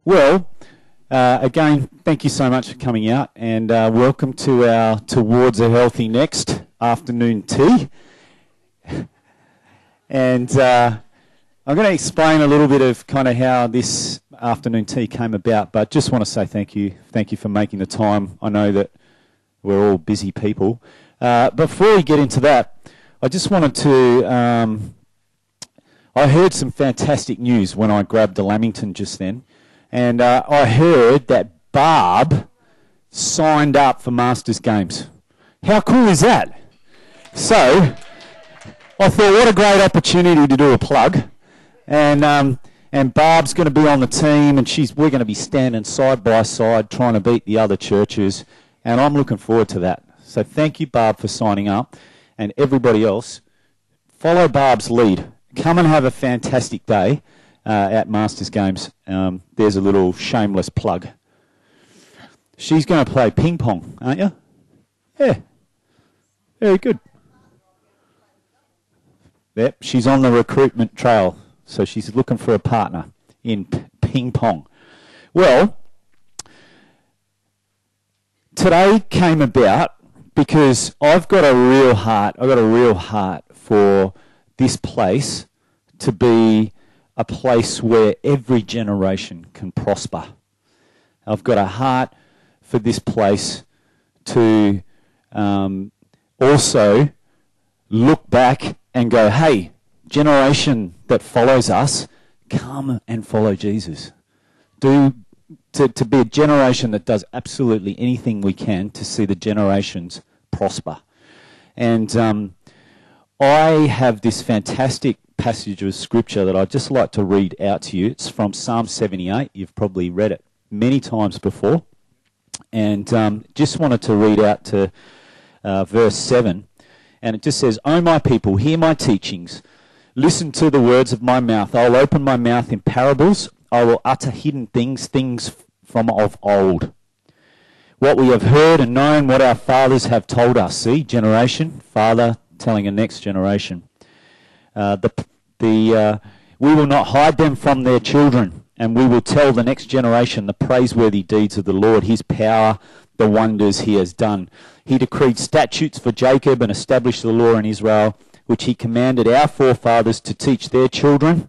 Well, again, thank you so much for coming out, and welcome to our Towards a Healthy Next afternoon tea. And I'm going to explain a little bit of kind of how this afternoon tea came about, but just want to say thank you. Thank you for making the time. I know that we're all busy people. Before we get into that, I just wanted to... I heard some fantastic news when I grabbed the Lamington just then. And I heard that Barb signed up for Masters Games. How cool is that? So I thought, what a great opportunity to do a plug. And Barb's going to be on the team, and we're going to be standing side by side trying to beat the other churches. And I'm looking forward to that. So thank you, Barb, for signing up. And everybody else, follow Barb's lead. Come and have a fantastic day at Masters Games. There's a little shameless plug. She's going to play ping pong, aren't you? Yeah. Very good. Yep, she's on the recruitment trail, so she's looking for a partner in ping pong. Well, today came about because I've got a real heart for this place to be a place where every generation can prosper. I've got a heart for this place to also look back and go, hey, generation that follows us, come and follow Jesus. To be a generation that does absolutely anything we can to see the generations prosper. And I have this fantastic passage of scripture that I'd just like to read out to you. It's from Psalm 78. You've probably read it many times before. And just wanted to read out to verse 7. And it just says, O my people, hear my teachings. Listen to the words of my mouth. I'll open my mouth in parables. I will utter hidden things, things from of old. What we have heard and known, what our fathers have told us. See, generation, father telling a next generation. We will not hide them from their children, and we will tell the next generation the praiseworthy deeds of the Lord, his power, the wonders he has done. He decreed statutes for Jacob and established the law in Israel, which he commanded our forefathers to teach their children,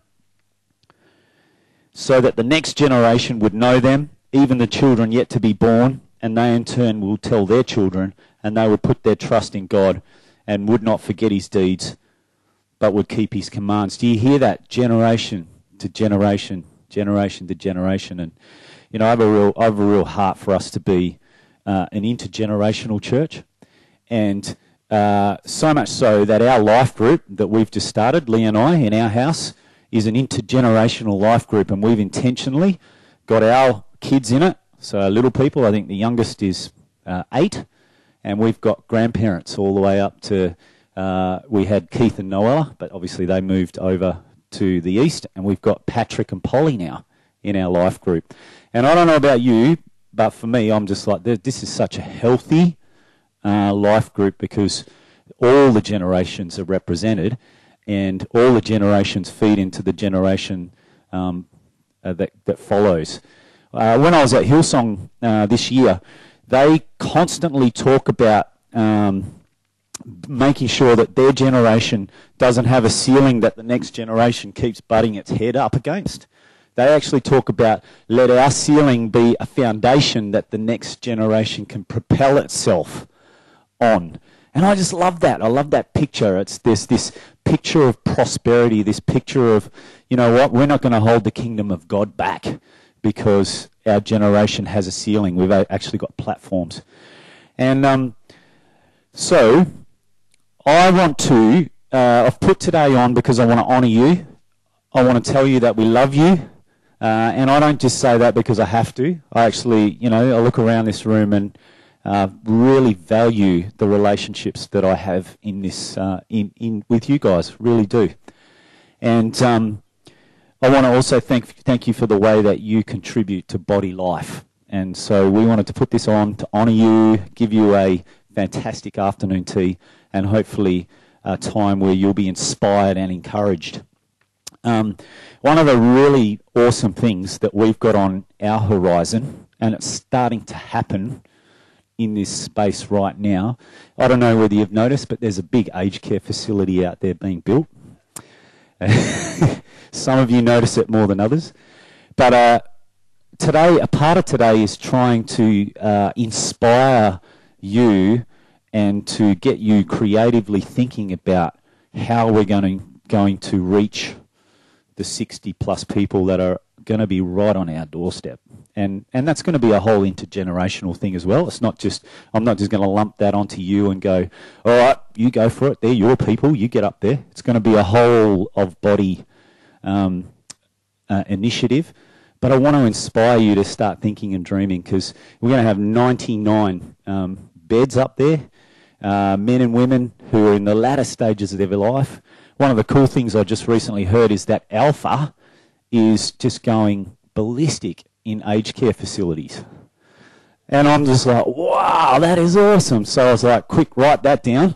so that the next generation would know them, even the children yet to be born, and they in turn will tell their children, and they would put their trust in God and would not forget his deeds, but would keep his commands. Do you hear that? Generation to generation, generation to generation. And, you know, I have a real heart for us to be an intergenerational church. And so much so that our life group that we've just started, Lee and I, in our house, is an intergenerational life group. And we've intentionally got our kids in it. So our little people, I think the youngest is 8. And we've got grandparents all the way up to... we had Keith and Noella, but obviously they moved over to the east, and we've got Patrick and Polly now in our life group. And I don't know about you, but for me, I'm just like, this is such a healthy life group because all the generations are represented, and all the generations feed into the generation that follows. When I was at Hillsong this year, they constantly talk about making sure that their generation doesn't have a ceiling that the next generation keeps butting its head up against. They actually talk about let our ceiling be a foundation that the next generation can propel itself on. And I just love that. I love that picture. There's this picture of prosperity, this picture of, you know what, we're not going to hold the kingdom of God back because our generation has a ceiling. We've actually got platforms. And so I want to, I've put today on because I want to honour you. I want to tell you that we love you. And I don't just say that because I have to. I actually, you know, I look around this room and really value the relationships that I have in this, in with you guys. Really do. And I want to also thank you for the way that you contribute to Body Life. And so we wanted to put this on to honour you, give you a fantastic afternoon tea, and hopefully a time where you'll be inspired and encouraged. One of the really awesome things that we've got on our horizon, and it's starting to happen in this space right now, I don't know whether you've noticed, but there's a big aged care facility out there being built. Some of you notice it more than others. But today, a part of today is trying to inspire you and to get you creatively thinking about how we're going to reach the 60 plus people that are going to be right on our doorstep. And that's going to be a whole intergenerational thing as well. It's not just, I'm not just going to lump that onto you and go, all right, you go for it. They're your people. You get up there. It's going to be a whole of body initiative. But I want to inspire you to start thinking and dreaming, because we're going to have 99 beds up there, men and women who are in the latter stages of their life. One of the cool things I just recently heard is that Alpha is just going ballistic in aged care facilities. And I'm just like, wow, that is awesome. So I was like, quick, write that down.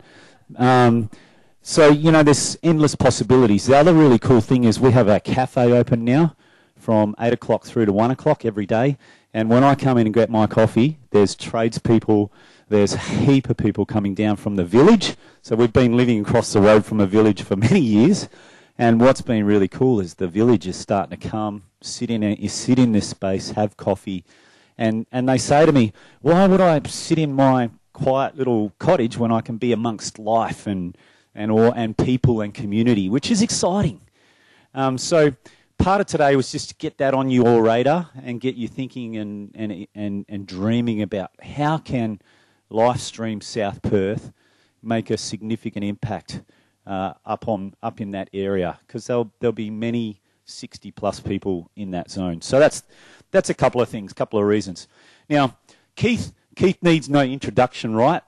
So, you know, there's endless possibilities. The other really cool thing is we have our cafe open now from 8 o'clock through to 1 o'clock every day. And when I come in and get my coffee, there's tradespeople, there's a heap of people coming down from the village. So we've been living across the road from a village for many years. And what's been really cool is the village is starting to come, sit in this space, have coffee. And they say to me, why would I sit in my quiet little cottage when I can be amongst life and people and community, which is exciting. So part of today was just to get that on your radar and get you thinking and dreaming about how can Lifestream South Perth make a significant impact up in that area, because there'll be many 60 plus people in that zone. So that's a couple of things, couple of reasons. Now, Keith needs no introduction, right?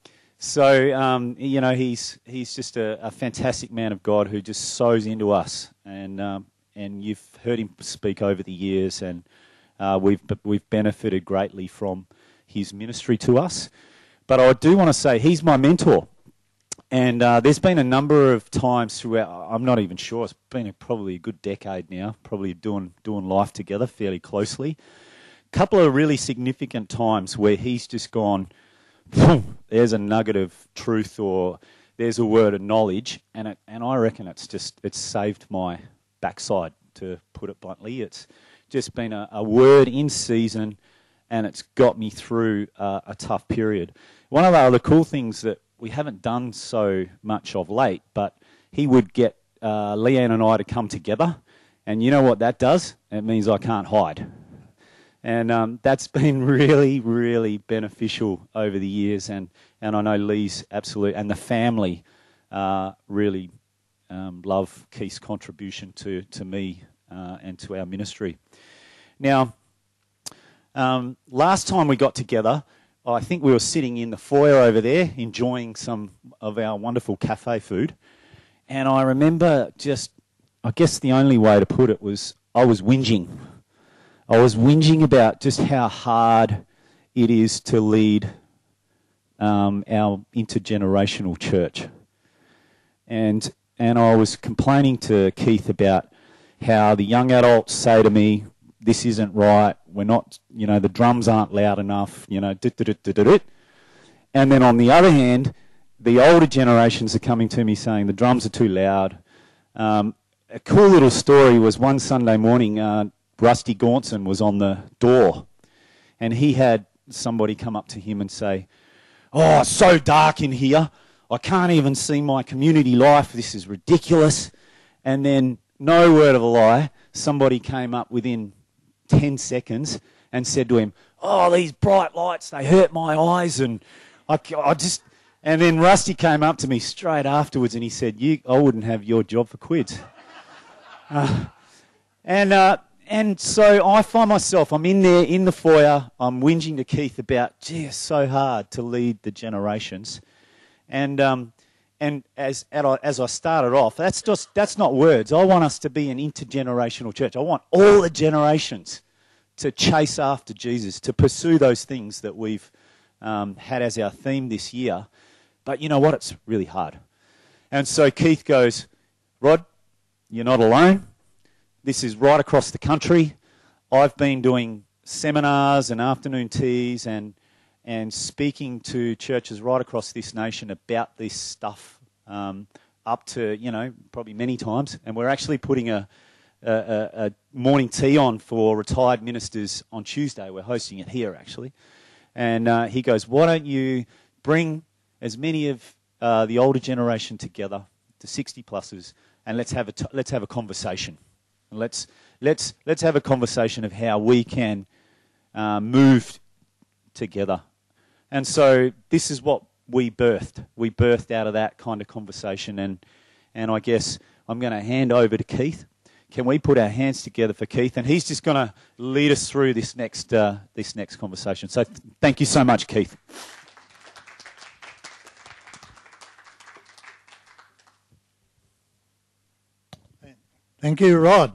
So you know, he's just a fantastic man of God who just sows into us, and you've heard him speak over the years, and we've benefited greatly from his ministry to us. But I do want to say he's my mentor. And there's been a number of times throughout, I'm not even sure, it's been probably a good decade now, probably doing life together fairly closely. A couple of really significant times where he's just gone, there's a nugget of truth, or there's a word of knowledge, and I reckon it's saved my backside, to put it bluntly. It's just been a word in season, and it's got me through a tough period. One of the other cool things that we haven't done so much of late, but he would get Leanne and I to come together, and you know what that does? It means I can't hide. And that's been really, really beneficial over the years, and I know Lee's absolute, and the family really love Keith's contribution to me and to our ministry. Now, last time we got together, I think we were sitting in the foyer over there enjoying some of our wonderful cafe food. And I remember I guess the only way to put it was I was whinging. I was whinging about just how hard it is to lead our intergenerational church. And I was complaining to Keith about how the young adults say to me, this isn't right, we're not, the drums aren't loud enough, And then on the other hand, the older generations are coming to me saying the drums are too loud. A cool little story was one Sunday morning, Rusty Gaunson was on the door, and he had somebody come up to him and say, oh, it's so dark in here, I can't even see my community life, this is ridiculous. And then, no word of a lie, somebody came up within 10 seconds and said to him, oh, these bright lights, they hurt my eyes, and and then Rusty came up to me straight afterwards and he said, I wouldn't have your job for quids. And so I find myself, I'm in there in the foyer, I'm whinging to Keith about, gee, it's so hard to lead the generations. And as I started off, that's not words. I want us to be an intergenerational church. I want all the generations to chase after Jesus, to pursue those things that we've had as our theme this year. But you know what? It's really hard. And so Keith goes, Rod, you're not alone. This is right across the country. I've been doing seminars and afternoon teas and speaking to churches right across this nation about this stuff, up to, probably many times. And we're actually putting a morning tea on for retired ministers on Tuesday. We're hosting it here, actually. And he goes, why don't you bring as many of the older generation together, the 60-plussers, and let's have a conversation. And let's have a conversation of how we can move together. And so this is what we birthed. We birthed out of that kind of conversation. And I guess I'm going to hand over to Keith. Can we put our hands together for Keith? And he's just going to lead us through this next conversation. So thank you so much, Keith. Thank you, Rod.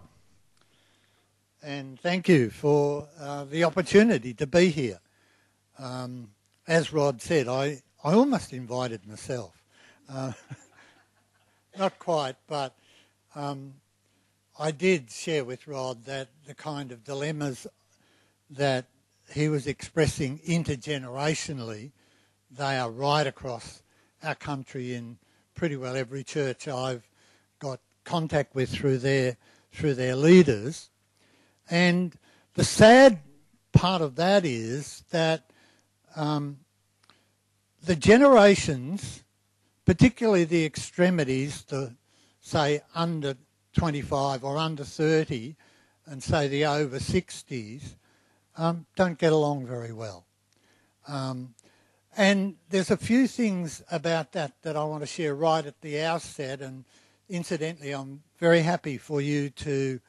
And thank you for the opportunity to be here. As Rod said, I almost invited myself. Not quite, but I did share with Rod that the kind of dilemmas that he was expressing intergenerationally, they are right across our country in pretty well every church I've got contact with through their leaders. And the sad part of that is that the generations, particularly the extremities, the say under 25 or under 30 and say the over 60s, don't get along very well. And there's a few things about that I want to share right at the outset, and incidentally I'm very happy for you to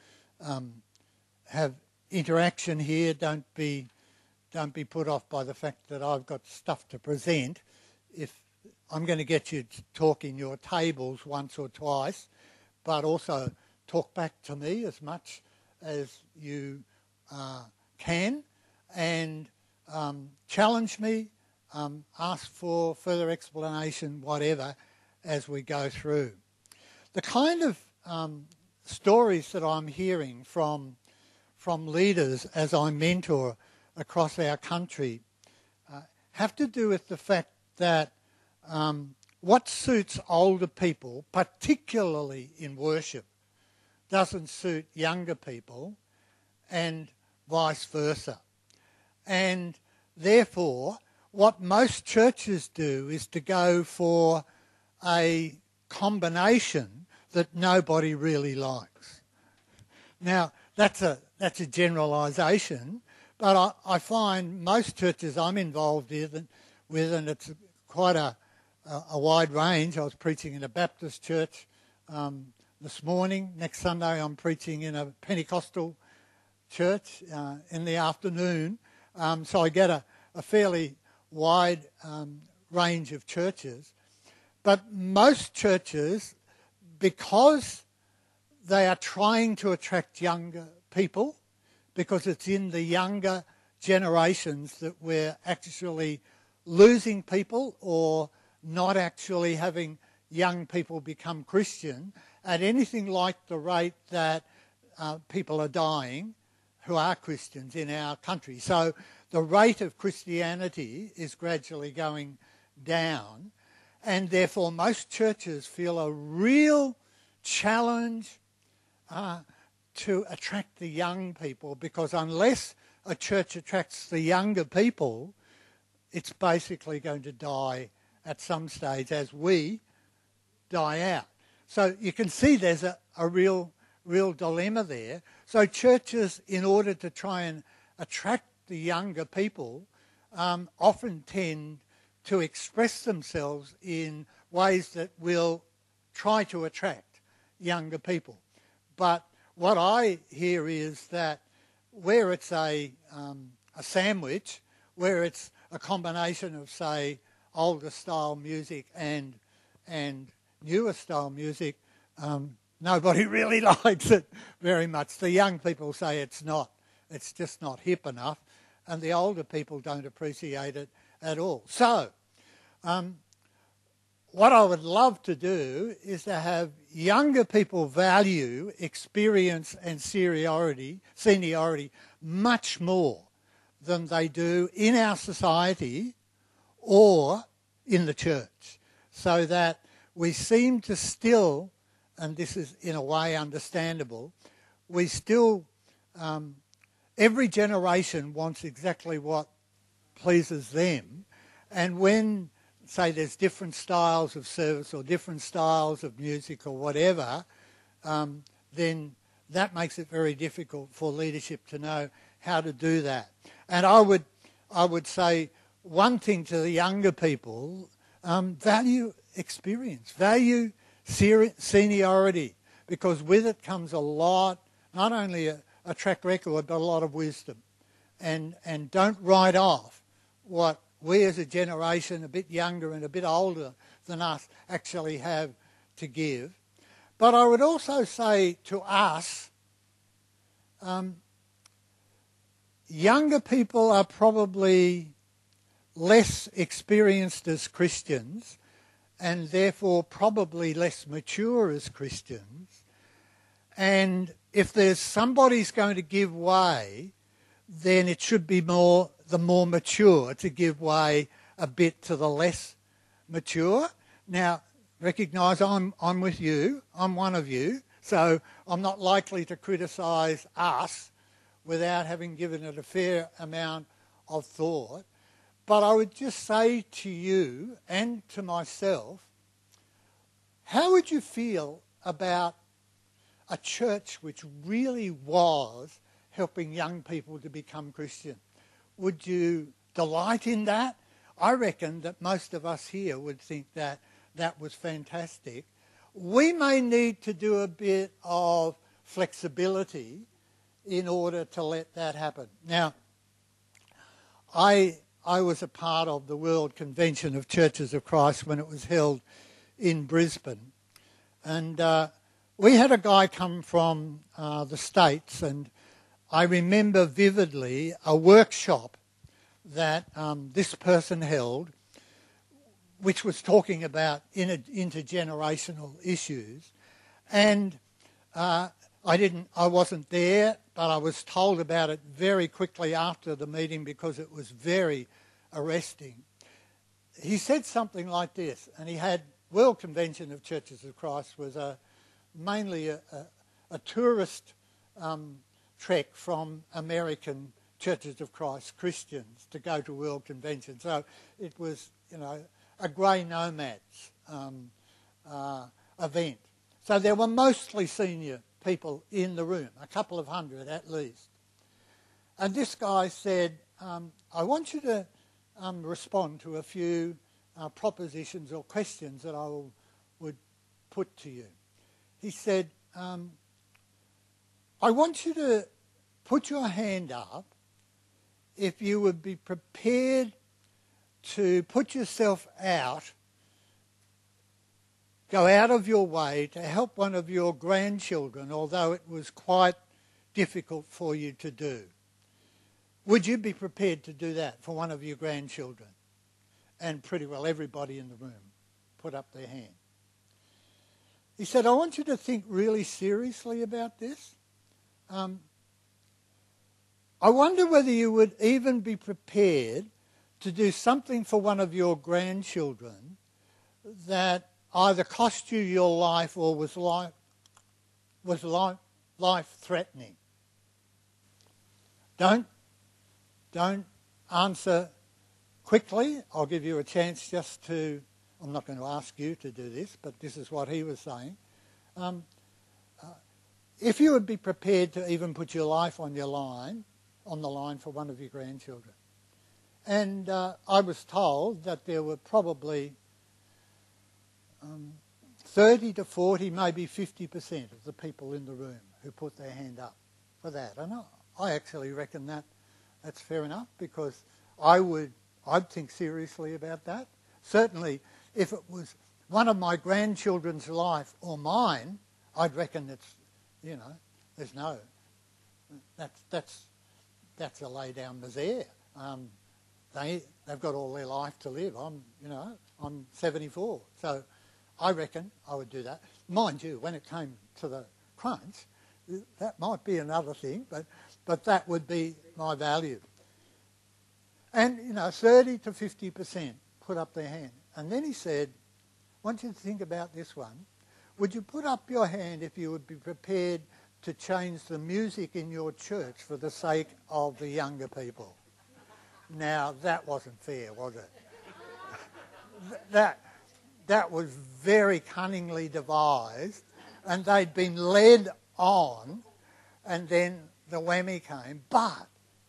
have interaction here. Don't be put off by the fact that I've got stuff to present. If I'm going to get you to talk in your tables once or twice, but also talk back to me as much as you can, and challenge me, ask for further explanation, whatever, as we go through. The kind of stories that I'm hearing from leaders as I mentor across our country have to do with the fact that what suits older people, particularly in worship, doesn't suit younger people, and vice versa. And therefore, what most churches do is to go for a combination that nobody really likes. Now, that's a generalisation, but I find most churches I'm involved with, and it's quite a wide range. I was preaching in a Baptist church this morning. Next Sunday I'm preaching in a Pentecostal church in the afternoon. So I get a fairly wide range of churches. But most churches, because they are trying to attract younger people, because it's in the younger generations that we're actually losing people or not actually having young people become Christian at anything like the rate that people are dying who are Christians in our country. So the rate of Christianity is gradually going down, and therefore most churches feel a real challenge to attract the young people, because unless a church attracts the younger people, it's basically going to die at some stage as we die out. So you can see there's a real dilemma there. So churches, in order to try and attract the younger people, often tend to express themselves in ways that will try to attract younger people. But what I hear is that where it's a sandwich, where it's a combination of, say, older style music and newer style music, nobody really likes it very much. The young people say it's just not hip enough, and the older people don't appreciate it at all. So, what I would love to do is to have younger people value experience and seniority much more than they do in our society or in the church, so that we seem to still, and this is in a way understandable, we still, every generation wants exactly what pleases them, and when, say, there's different styles of service or different styles of music or whatever, then that makes it very difficult for leadership to know how to do that. And I would say one thing to the younger people, value experience, value seniority, because with it comes a lot, not only a track record, but a lot of wisdom. And don't write off what we as a generation, a bit younger and a bit older than us, actually have to give. But I would also say to us, younger people are probably less experienced as Christians and therefore probably less mature as Christians. And if there's somebody's going to give way, then it should be the more mature to give way a bit to the less mature. Now, recognise I'm with you, I'm one of you, so I'm not likely to criticise us without having given it a fair amount of thought. But I would just say to you and to myself, how would you feel about a church which really was helping young people to become Christian? Would you delight in that? I reckon that most of us here would think that that was fantastic. We may need to do a bit of flexibility in order to let that happen. Now, I was a part of the World Convention of Churches of Christ when it was held in Brisbane. And we had a guy come from the States, and I remember vividly a workshop that this person held, which was talking about intergenerational issues. And I wasn't there, but I was told about it very quickly after the meeting because it was very arresting. He said something like this, and he had World Convention of Churches of Christ was mainly a tourist trek from American Churches of Christ Christians to go to World Convention. So it was, a grey nomads event. So there were mostly senior people in the room, a couple of hundred at least. And this guy said, I want you to respond to a few propositions or questions that I would put to you. He said, I want you to put your hand up if you would be prepared to put yourself out, go out of your way to help one of your grandchildren, although it was quite difficult for you to do. Would you be prepared to do that for one of your grandchildren? And pretty well everybody in the room put up their hand. He said, I want you to think really seriously about this. I wonder whether you would even be prepared to do something for one of your grandchildren that either cost you your life or was life-threatening. Don't answer quickly. I'll give you a chance just to, I'm not going to ask you to do this, but this is what he was saying. If you would be prepared to even put your life on the line for one of your grandchildren. And I was told that there were probably 30 to 40, maybe 50% of the people in the room who put their hand up for that. And I actually reckon that's fair enough, because I'd think seriously about that. Certainly, if it was one of my grandchildren's life or mine, I'd reckon it's, there's no, that's a lay down misère. They've got all their life to live. I'm 74. So I reckon I would do that. Mind you, when it came to the crunch, that might be another thing, but that would be my value. And, 30 to 50% put up their hand. And then he said, I want you to think about this one. Would you put up your hand if you would be prepared to change the music in your church for the sake of the younger people? Now, that wasn't fair, was it? That was very cunningly devised, and they'd been led on, and then the whammy came. But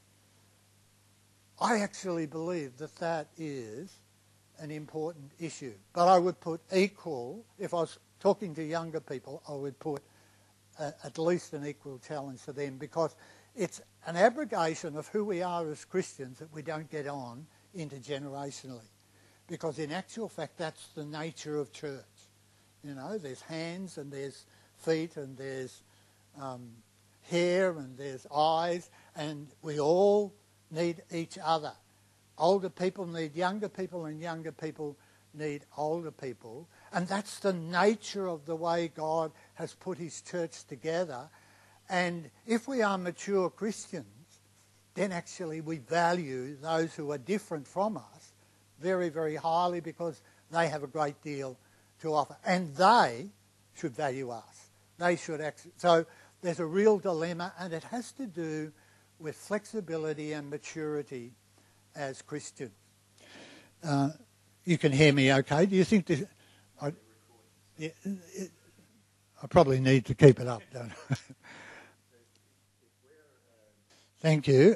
I actually believe that is an important issue. But I would put equal, if I was talking to younger people, I would put at least an equal challenge to them, because it's an abrogation of who we are as Christians that we don't get on intergenerationally. Because in actual fact, that's the nature of church. There's hands and there's feet and there's hair and there's eyes, and we all need each other. Older people need younger people, and younger people need older people. And that's the nature of the way God has put his church together. And if we are mature Christians, then actually we value those who are different from us very, very highly, because they have a great deal to offer. And they should value us. They should actually. So there's a real dilemma, and it has to do with flexibility and maturity as Christians. You can hear me okay? Do you think this... I probably need to keep it up, don't I? Thank you.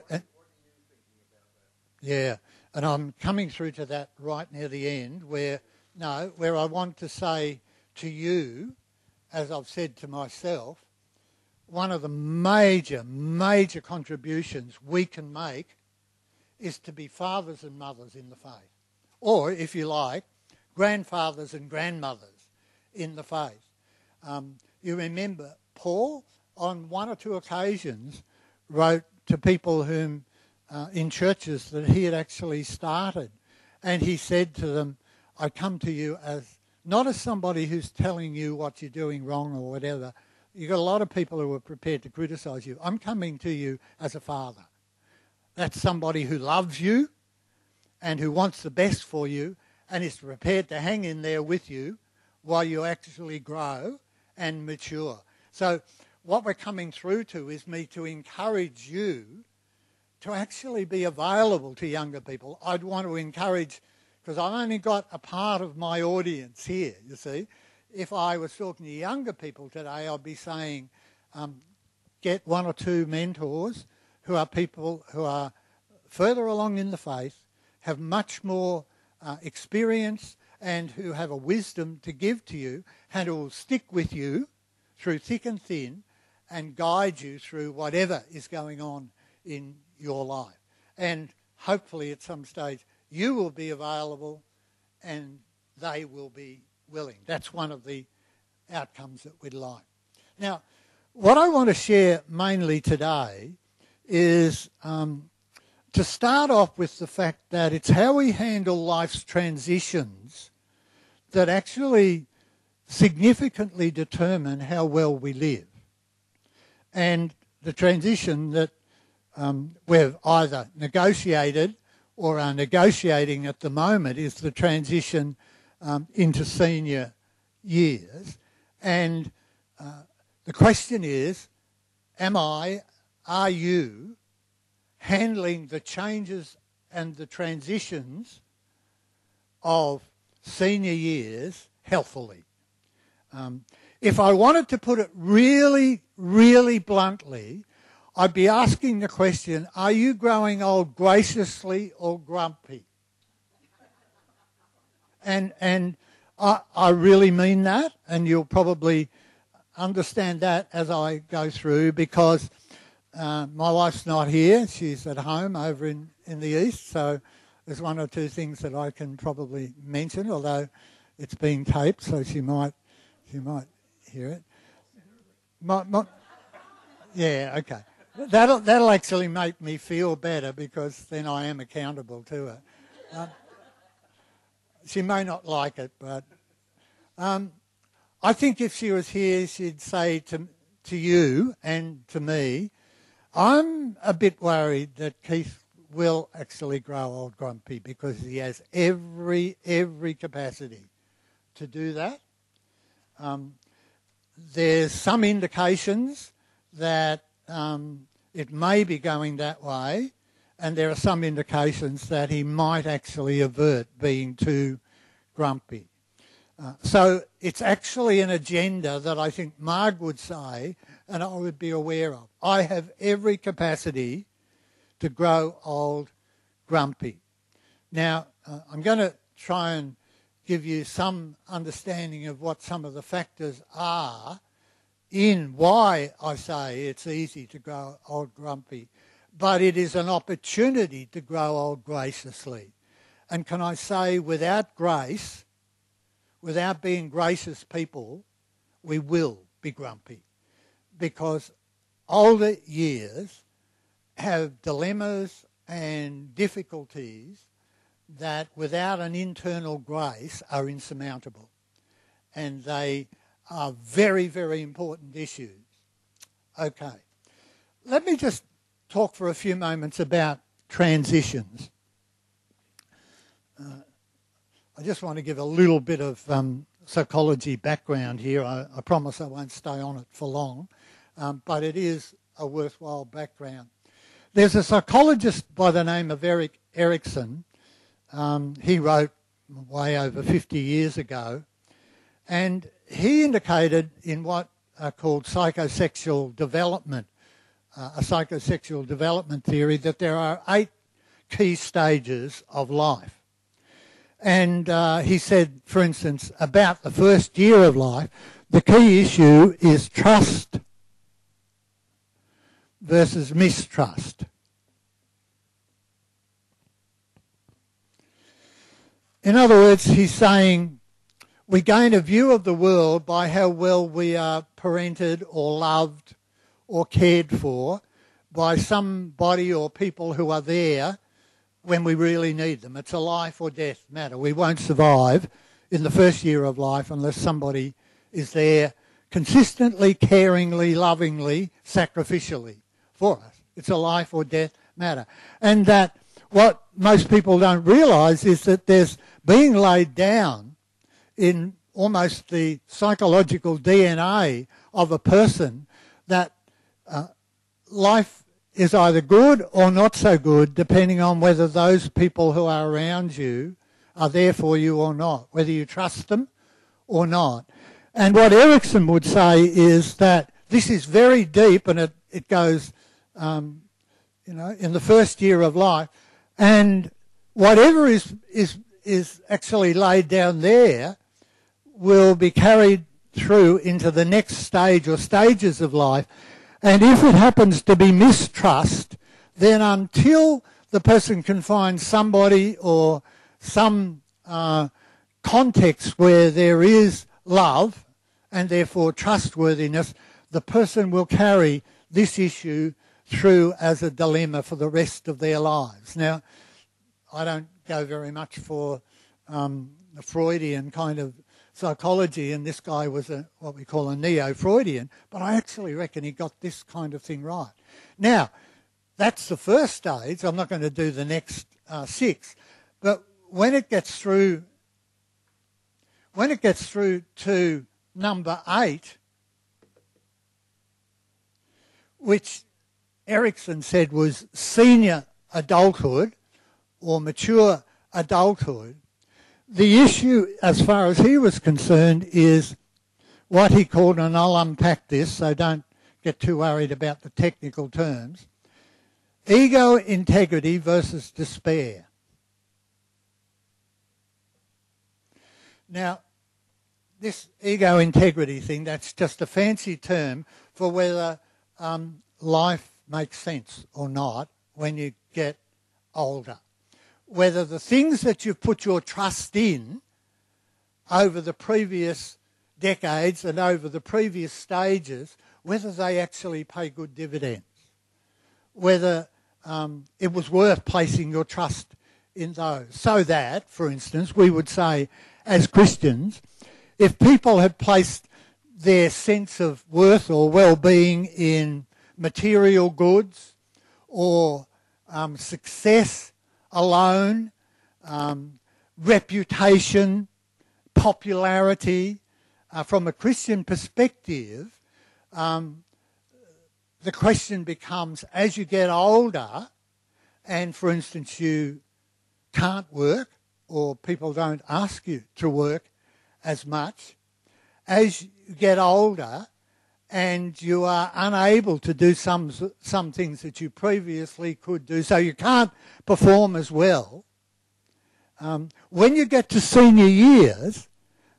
Yeah, and I'm coming through to that right near the end where I want to say to you, as I've said to myself, one of the major contributions we can make is to be fathers and mothers in the faith. Or, if you like, grandfathers and grandmothers in the faith. You remember Paul, on one or two occasions, wrote to people whom in churches that he had actually started. And he said to them, I come to you as not as somebody who's telling you what you're doing wrong or whatever. You've got a lot of people who are prepared to criticise you. I'm coming to you as a father. That's somebody who loves you and who wants the best for you and is prepared to hang in there with you while you actually grow and mature. So what we're coming through to is me to encourage you to actually be available to younger people. I'd want to encourage, because I've only got a part of my audience here, you see. If I was talking to younger people today, I'd be saying, get one or two mentors who are people who are further along in the faith, have much more experience, and who have a wisdom to give to you, and who will stick with you through thick and thin and guide you through whatever is going on in your life. And hopefully at some stage you will be available and they will be willing. That's one of the outcomes that we'd like. Now, what I want to share mainly today is to start off with the fact that it's how we handle life's transitions that actually significantly determine how well we live. And the transition that we've either negotiated or are negotiating at the moment is the transition into senior years. And the question is, are you handling the changes and the transitions of senior years healthily? If I wanted to put it really, really bluntly, I'd be asking the question, are you growing old graciously or grumpy? And I really mean that, and you'll probably understand that as I go through, because my wife's not here. She's at home over in the east, so there's one or two things that I can probably mention, although it's being taped, so she might hear it. Yeah, okay. That'll actually make me feel better, because then I am accountable to her. she may not like it, but I think if she was here, she'd say to you and to me, I'm a bit worried that Keith will actually grow old grumpy because he has every capacity to do that. There's some indications that it may be going that way, and there are some indications that he might actually avert being too grumpy. So it's actually an agenda that I think Marg would say and I would be aware of. I have every capacity to grow old grumpy. Now, I'm going to try and give you some understanding of what some of the factors are in why I say it's easy to grow old grumpy, but it is an opportunity to grow old graciously. And can I say, without grace, without being gracious people, we will be grumpy, because older years have dilemmas and difficulties that without an internal grace are insurmountable. And they are very, very important issues. Okay. Let me just talk for a few moments about transitions. I just want to give a little bit of psychology background here. I promise I won't stay on it for long, but it is a worthwhile background. There's a psychologist by the name of Erik Erikson. He wrote way over 50 years ago, and he indicated in what are called psychosexual development, a psychosexual development theory, that there are 8 key stages of life. And he said, for instance, about the first year of life, the key issue is trust versus mistrust. In other words, he's saying we gain a view of the world by how well we are parented or loved or cared for by somebody or people who are there when we really need them. It's a life or death matter. We won't survive in the first year of life unless somebody is there consistently, caringly, lovingly, sacrificially for us. It's a life or death matter. And that what most people don't realise is that there's being laid down in almost the psychological DNA of a person that life is either good or not so good, depending on whether those people who are around you are there for you or not, whether you trust them or not. And what Erikson would say is that this is very deep, and it goes, in the first year of life, and whatever is actually laid down there will be carried through into the next stage or stages of life. And if it happens to be mistrust, then until the person can find somebody or some context where there is love and therefore trustworthiness, the person will carry this issue through as a dilemma for the rest of their lives. Now, I don't go very much for the Freudian kind of psychology, and this guy was what we call a neo-Freudian, but I actually reckon he got this kind of thing right. Now, that's the first stage. I'm not going to do the next 6, but when it gets through to number 8, which Erikson said was senior adulthood or mature adulthood, the issue, as far as he was concerned, is what he called, and I'll unpack this, so don't get too worried about the technical terms, ego integrity versus despair. Now, this ego integrity thing, that's just a fancy term for whether life makes sense or not when you get older. Whether the things that you've put your trust in over the previous decades and over the previous stages, whether they actually pay good dividends. Whether it was worth placing your trust in those. So that, for instance, we would say, as Christians, if people have placed their sense of worth or well-being in material goods or success alone, reputation, popularity, from a Christian perspective, the question becomes, as you get older, and for instance you can't work or people don't ask you to work as much, as you get older and you are unable to do some things that you previously could do, so you can't perform as well, when you get to senior years,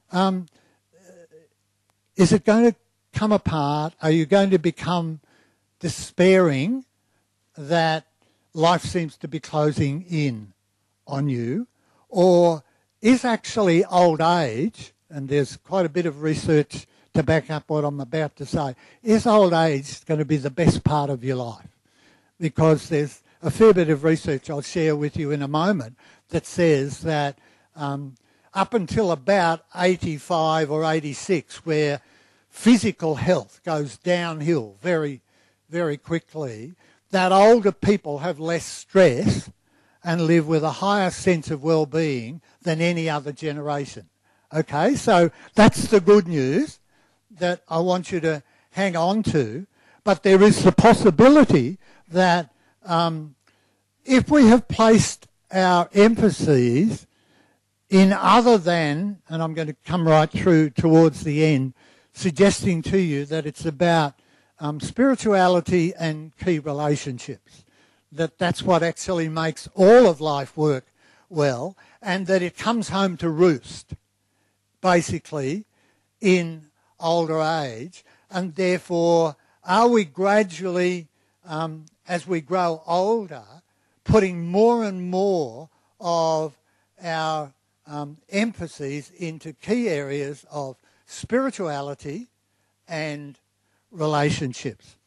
is it going to come apart? Are you going to become despairing that life seems to be closing in on you? Or is actually old age, and there's quite a bit of research to back up what I'm about to say, is old age going to be the best part of your life? Because there's a fair bit of research I'll share with you in a moment that says that up until about 85 or 86, where physical health goes downhill very, very quickly, that older people have less stress and live with a higher sense of well-being than any other generation. Okay, so that's the good news that I want you to hang on to. But there is the possibility that if we have placed our emphases in other than, and I'm going to come right through towards the end, suggesting to you that it's about spirituality and key relationships, that's what actually makes all of life work well, and that it comes home to roost, basically, in older age, and therefore are we gradually, as we grow older, putting more and more of our emphases into key areas of spirituality and relationships.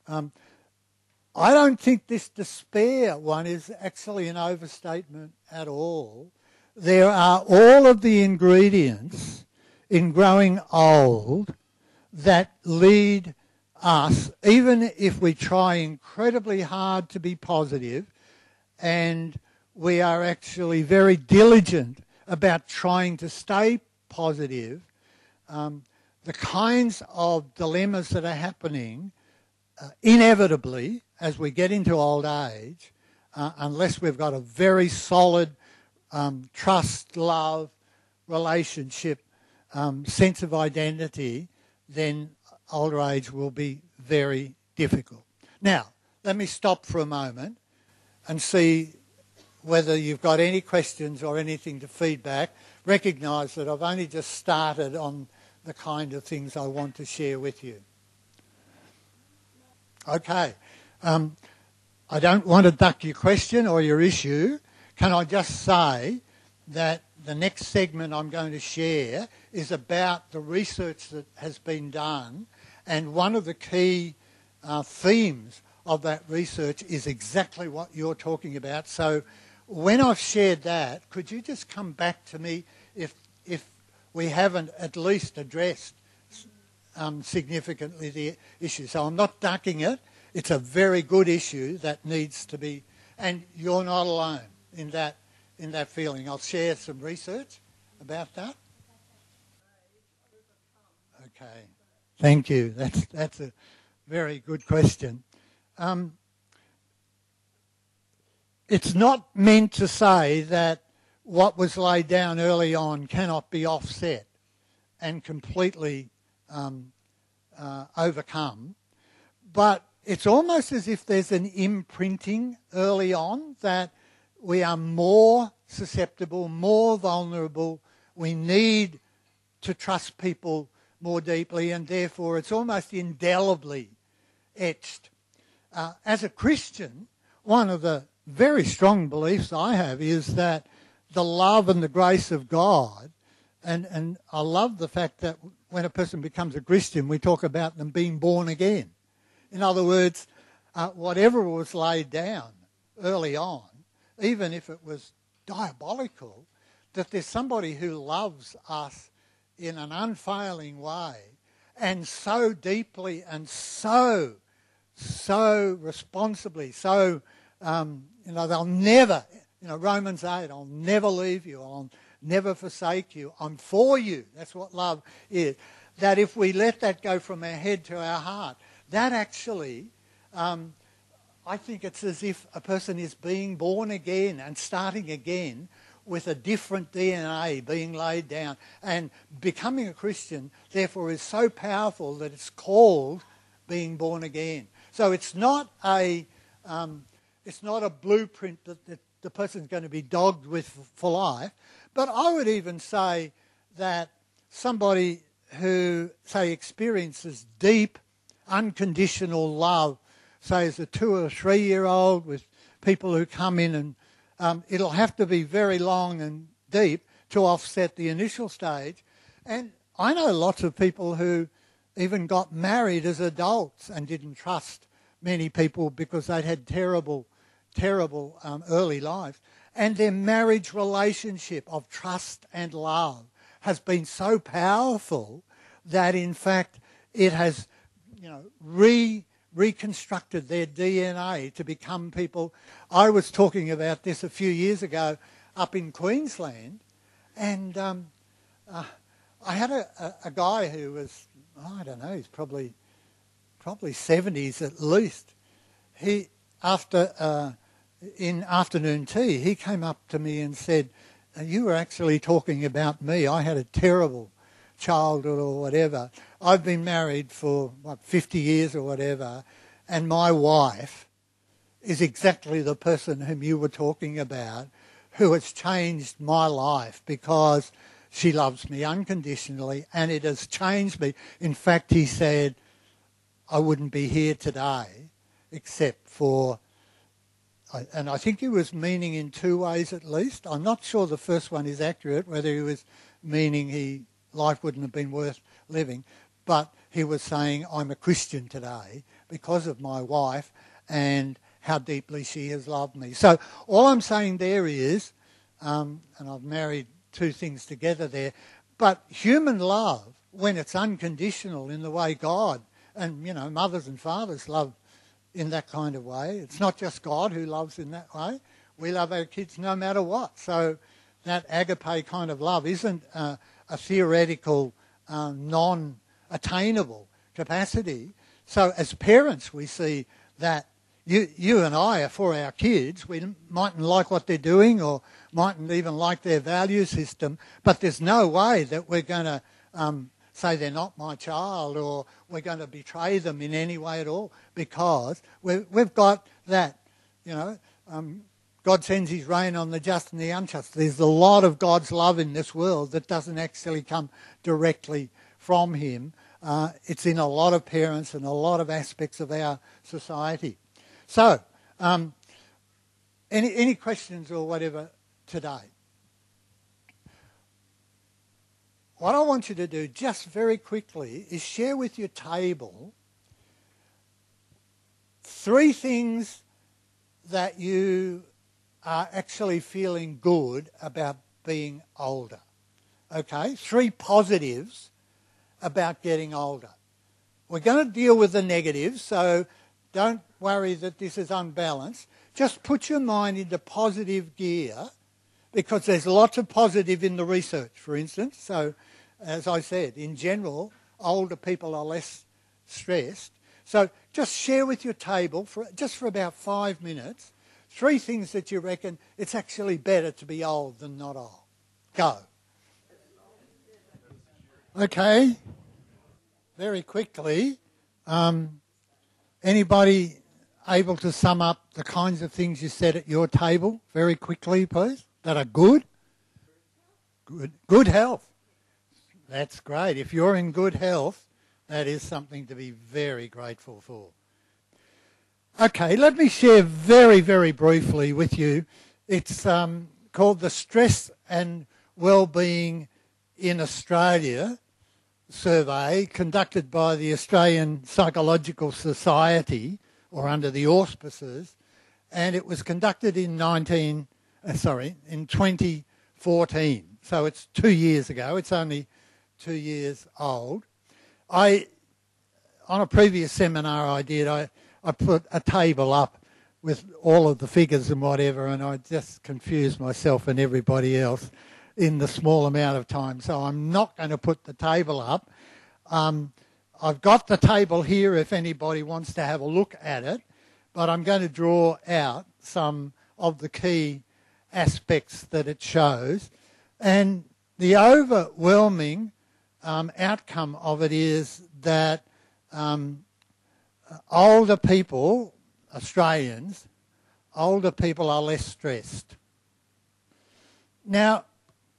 I don't think this despair one is actually an overstatement at all. There are all of the ingredients in growing old that lead us, even if we try incredibly hard to be positive, and we are actually very diligent about trying to stay positive, the kinds of dilemmas that are happening inevitably as we get into old age, unless we've got a very solid trust, love, relationship, sense of identity, then older age will be very difficult. Now, let me stop for a moment and see whether you've got any questions or anything to feedback. Recognise that I've only just started on the kind of things I want to share with you. Okay. I don't want to duck your question or your issue. Can I just say that the next segment I'm going to share is about the research that has been done, and one of the key themes of that research is exactly what you're talking about. So when I've shared that, could you just come back to me if we haven't at least addressed significantly the issue? So I'm not ducking it. It's a very good issue that needs to be, and you're not alone in that feeling. I'll share some research about that. Okay, thank you. That's a very good question. It's not meant to say that what was laid down early on cannot be offset and completely overcome, but it's almost as if there's an imprinting early on that we are more susceptible, more vulnerable. We need to trust people more deeply, and therefore it's almost indelibly etched. As a Christian, one of the very strong beliefs I have is that the love and the grace of God, and I love the fact that when a person becomes a Christian, we talk about them being born again. In other words, whatever was laid down early on, even if it was diabolical that there's somebody who loves us in an unfailing way and so deeply and so responsibly, they'll never, Romans 8, I'll never leave you, I'll never forsake you, I'm for you. That's what love is. That if we let that go from our head to our heart, that actually, I think it's as if a person is being born again and starting again with a different DNA being laid down. And becoming a Christian, therefore, is so powerful that it's called being born again. So it's not a blueprint that the person's going to be dogged with for life. But I would even say that somebody who, say, experiences deep, unconditional love, say as a 2 or 3 year old with people who come in and it'll have to be very long and deep to offset the initial stage. And I know lots of people who even got married as adults and didn't trust many people because they'd had terrible early lives. And their marriage relationship of trust and love has been so powerful that, in fact, it has, reconstructed their DNA to become people. I was talking about this a few years ago up in Queensland, and I had a guy who was, I don't know, he's probably 70s at least. He, in afternoon tea, he came up to me and said, you were actually talking about me. I had a terrible childhood or whatever. I've been married for, 50 years or whatever, and my wife is exactly the person whom you were talking about, who has changed my life because she loves me unconditionally, and it has changed me. In fact, he said, I wouldn't be here today except for... And I think he was meaning in 2 ways at least. I'm not sure the first one is accurate, whether he was meaning life wouldn't have been worth living, but he was saying, I'm a Christian today because of my wife and how deeply she has loved me. So all I'm saying there is, and I've married 2 things together there, but human love, when it's unconditional in the way God and, mothers and fathers love in that kind of way. It's not just God who loves in that way. We love our kids no matter what. So that agape kind of love isn't a theoretical, non-attainable capacity. So as parents, we see that you and I are for our kids. We mightn't like what they're doing or mightn't even like their value system, but there's no way that we're going to say they're not my child or we're going to betray them in any way at all, because we've got that, God sends his rain on the just and the unjust. There's a lot of God's love in this world that doesn't actually come directly from him. It's in a lot of parents and a lot of aspects of our society. So, any questions or whatever today? What I want you to do just very quickly is share with your table 3 things that you are actually feeling good about being older. Okay? 3 positives about getting older. We're going to deal with the negatives, so don't worry that this is unbalanced. Just put your mind into positive gear, because there's lots of positive in the research, for instance. So, as I said, in general, older people are less stressed. So just share with your table, for about 5 minutes, 3 things that you reckon it's actually better to be old than not old. Go. Okay. Very quickly, anybody able to sum up the kinds of things you said at your table very quickly, please, that are good? Good health. That's great. If you're in good health, that is something to be very grateful for. Okay, let me share very, very briefly with you. It's called the Stress and Wellbeing in Australia survey, conducted by the Australian Psychological Society, or under the auspices, and it was conducted in in 2014. So it's 2 years ago. It's only 2 years old. On a previous seminar I did, I put a table up with all of the figures and whatever, and I just confused myself and everybody else in the small amount of time. So I'm not going to put the table up. I've got the table here if anybody wants to have a look at it, but I'm going to draw out some of the key aspects that it shows. And the overwhelming outcome of it is that older people, Australians, older people are less stressed. Now,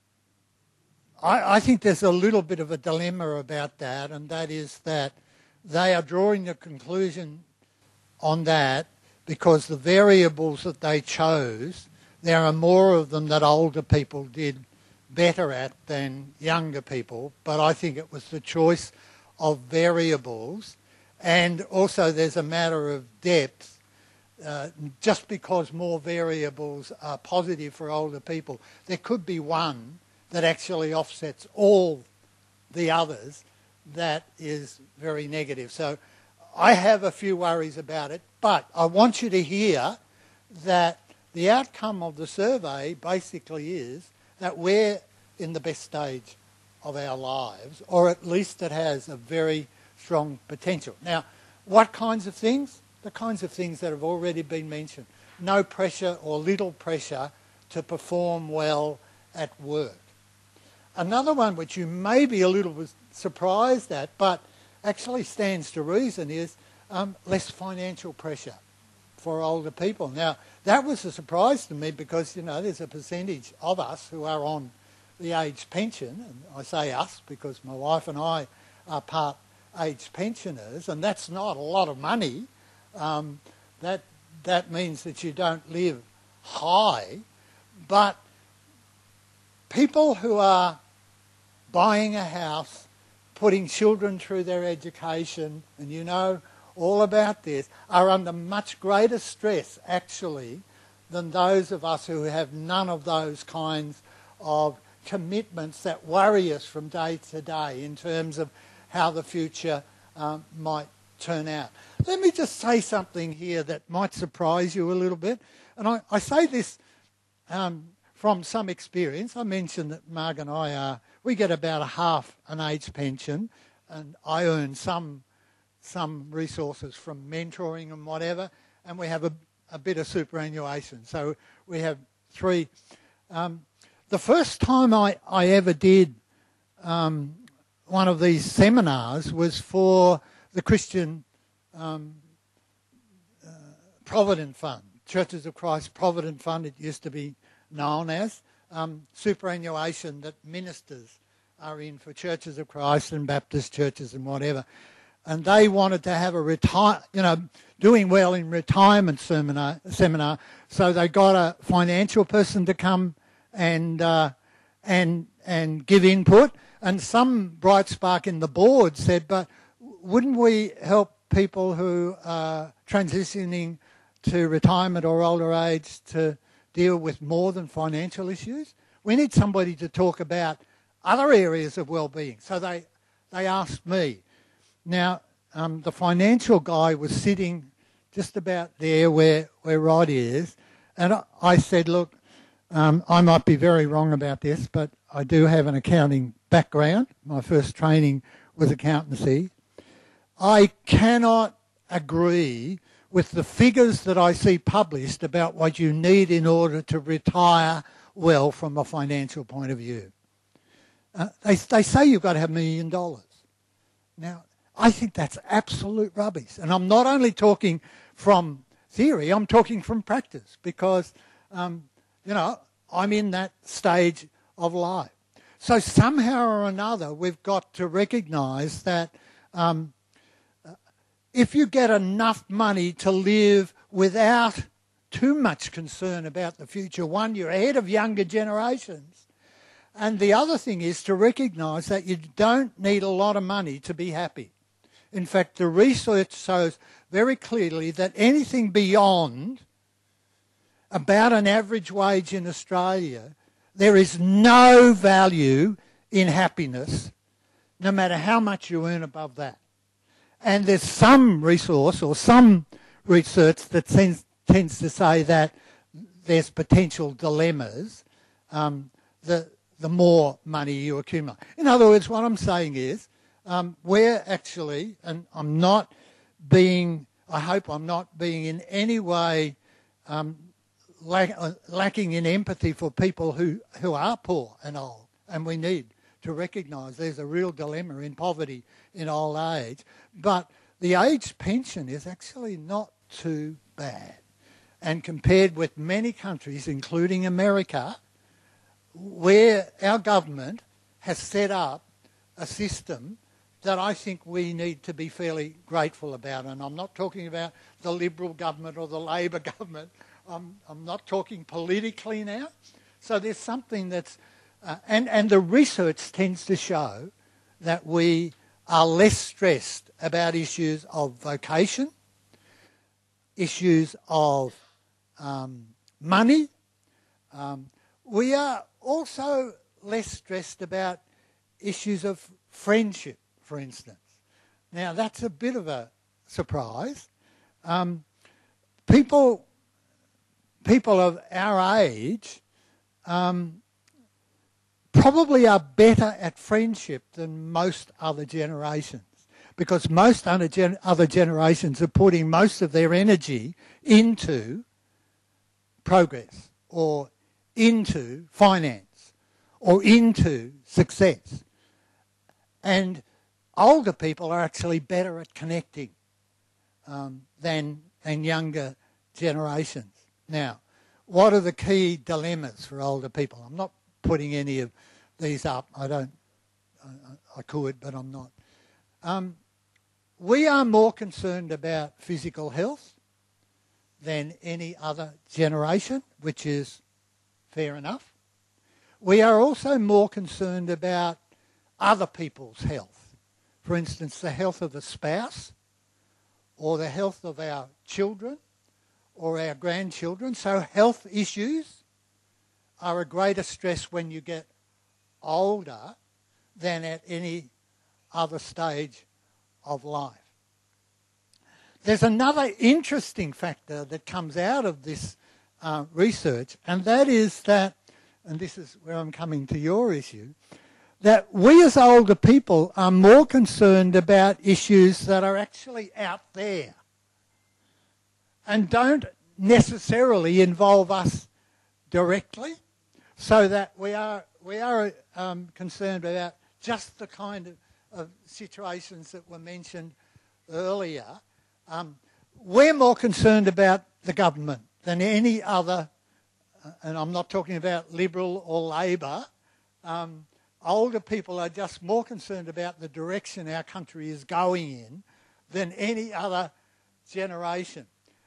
I think there's a little bit of a dilemma about that, and that is that they are drawing a conclusion on that because the variables that they chose, there are more of them that older people did better at than younger people, but I think it was the choice of variables, and also there's a matter of depth. Just because more variables are positive for older people, there could be one that actually offsets all the others that is very negative. So I have a few worries about it, but I want you to hear that the outcome of the survey basically is that we're in the best stage of our lives, or at least it has a very strong potential. Now, what kinds of things? The kinds of things that have already been mentioned. No pressure or little pressure to perform well at work. Another one which you may be a little surprised at, but actually stands to reason, is less financial pressure for older people. Now, that was a surprise to me because, there's a percentage of us who are on the age pension, and I say us because my wife and I are part age pensioners, and that's not a lot of money. That means that you don't live high, but people who are buying a house, putting children through their education, and you know all about this, are under much greater stress actually than those of us who have none of those kinds of commitments that worry us from day to day in terms of how the future might turn out. Let me just say something here that might surprise you a little bit. And I say this from some experience. I mentioned that Marg and I we get about a half an age pension, and I earn some resources from mentoring and whatever, and we have a bit of superannuation. So we have 3. The first time I ever did one of these seminars was for the Christian Provident Fund, Churches of Christ Provident Fund, it used to be known as, superannuation that ministers are in for Churches of Christ and Baptist churches and whatever. And they wanted to have a doing well in retirement seminar, so they got a financial person to come and give input. And some bright spark in the board said, but wouldn't we help people who are transitioning to retirement or older age to deal with more than financial issues? We need somebody to talk about other areas of well-being. So they asked me. Now, the financial guy was sitting just about there where Rod is, and I said, look, I might be very wrong about this, but I do have an accounting background. My first training was accountancy. I cannot agree with the figures that I see published about what you need in order to retire well from a financial point of view. They say you've got to have $1 million. Now, I think that's absolute rubbish. And I'm not only talking from theory, I'm talking from practice because, I'm in that stage of life. So somehow or another, we've got to recognise that if you get enough money to live without too much concern about the future, one, you're ahead of younger generations. And the other thing is to recognise that you don't need a lot of money to be happy. In fact, the research shows very clearly that anything beyond about an average wage in Australia, there is no value in happiness, no matter how much you earn above that. And there's some resource or some research that tends to say that there's potential dilemmas the more money you accumulate. In other words, what I'm saying is we're actually, and I hope I'm not being in any way lacking in empathy for people who are poor and old, and we need to recognise there's a real dilemma in poverty in old age. But the age pension is actually not too bad. And compared with many countries, including America, where our government has set up a system that I think we need to be fairly grateful about. And I'm not talking about the Liberal government or the Labor government. I'm not talking politically now. So there's something that's... and the research tends to show that we are less stressed about issues of vocation, issues of money. We are also less stressed about issues of friendship, for instance. Now, that's a bit of a surprise. People of our age probably are better at friendship than most other generations, because most other generations are putting most of their energy into progress or into finance or into success. And older people are actually better at connecting than younger generations. Now, what are the key dilemmas for older people? I'm not putting any of these up. I could, but I'm not. We are more concerned about physical health than any other generation, which is fair enough. We are also more concerned about other people's health. For instance, the health of the spouse or the health of our children or our grandchildren. So health issues are a greater stress when you get older than at any other stage of life. There's another interesting factor that comes out of this research, and that is that, and this is where I'm coming to your issue, that we as older people are more concerned about issues that are actually out there and don't necessarily involve us directly, so that we are concerned about just the kind of situations that were mentioned earlier. We're more concerned about the government than any other, and I'm not talking about Liberal or Labor. Older people are just more concerned about the direction our country is going in than any other generation.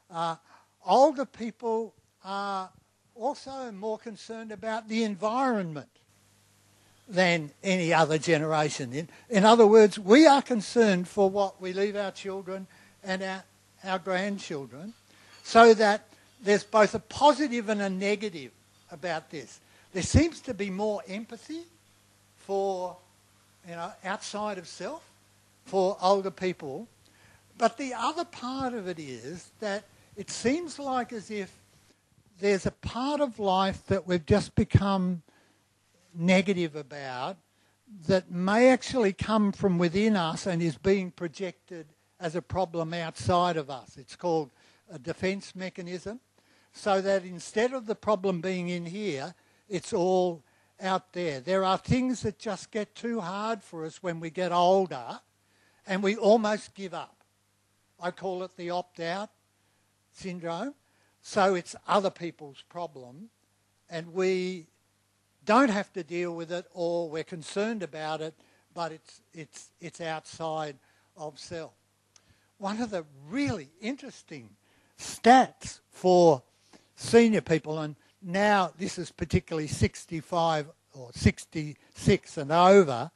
Older people are also more concerned about the environment than any other generation. In other words, we are concerned for what we leave our children and our grandchildren, so that there's both a positive and a negative about this. There seems to be more empathy for, outside of self, for older people. But the other part of it is that it seems like as if there's a part of life that we've just become negative about that may actually come from within us and is being projected as a problem outside of us. It's called a defence mechanism, so that instead of the problem being in here, it's all out there. There are things that just get too hard for us when we get older and we almost give up. I call it the opt-out syndrome. So it's other people's problem and we don't have to deal with it, or we're concerned about it, but it's outside of self. One of the really interesting stats for senior people, and now this is particularly 65 or 66 and over,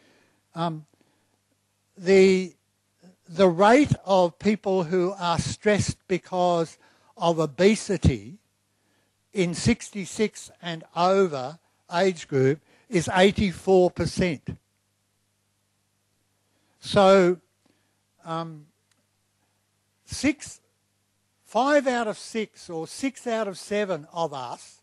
the rate of people who are stressed because of obesity in 66 and over age group is 84%. So 5 out of 6 or 6 out of 7 of us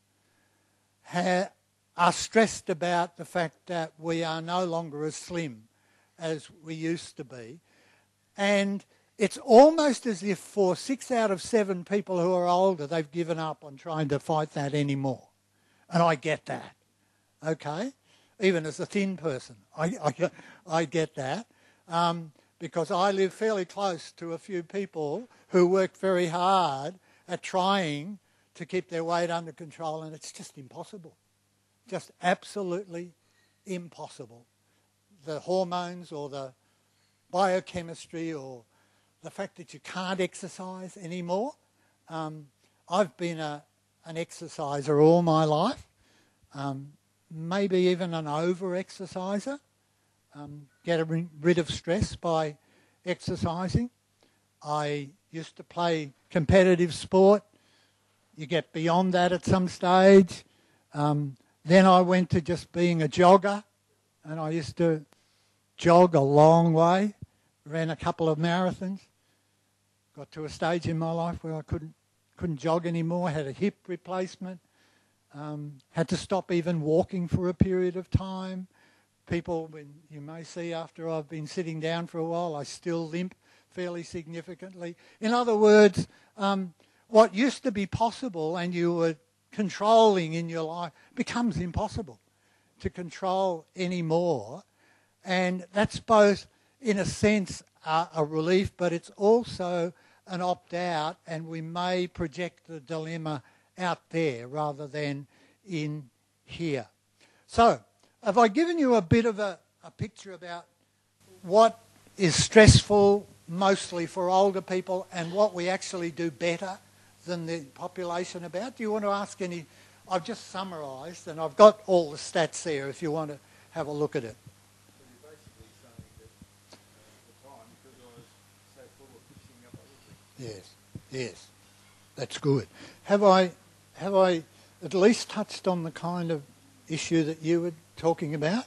are stressed about the fact that we are no longer as slim as we used to be. And it's almost as if for 6 out of 7 people who are older, they've given up on trying to fight that anymore. And I get that, okay? Even as a thin person, I get that. Because I live fairly close to a few people who work very hard at trying to keep their weight under control, and it's just impossible. Just absolutely impossible. The hormones or the biochemistry or the fact that you can't exercise anymore. I've been an exerciser all my life, maybe even an over-exerciser. Get rid of stress by exercising. I used to play competitive sport. You get beyond that at some stage. Then I went to just being a jogger, and I used to jog a long way, ran a couple of marathons, got to a stage in my life where I couldn't jog anymore, had a hip replacement, had to stop even walking for a period of time. People, you may see after I've been sitting down for a while, I still limp fairly significantly. In other words, what used to be possible and you were controlling in your life becomes impossible to control anymore. And that's both, in a sense, a relief, but it's also an opt-out, and we may project the dilemma out there rather than in here. So, have I given you a bit of a picture about what is stressful mostly for older people and what we actually do better than the population about? Do you want to ask any? I've just summarised and I've got all the stats there if you want to have a look at it. So you're basically saying that at the time, because I was so full of fishing up other things. Yes, that's good. Have I at least touched on the kind of issue that you were talking about?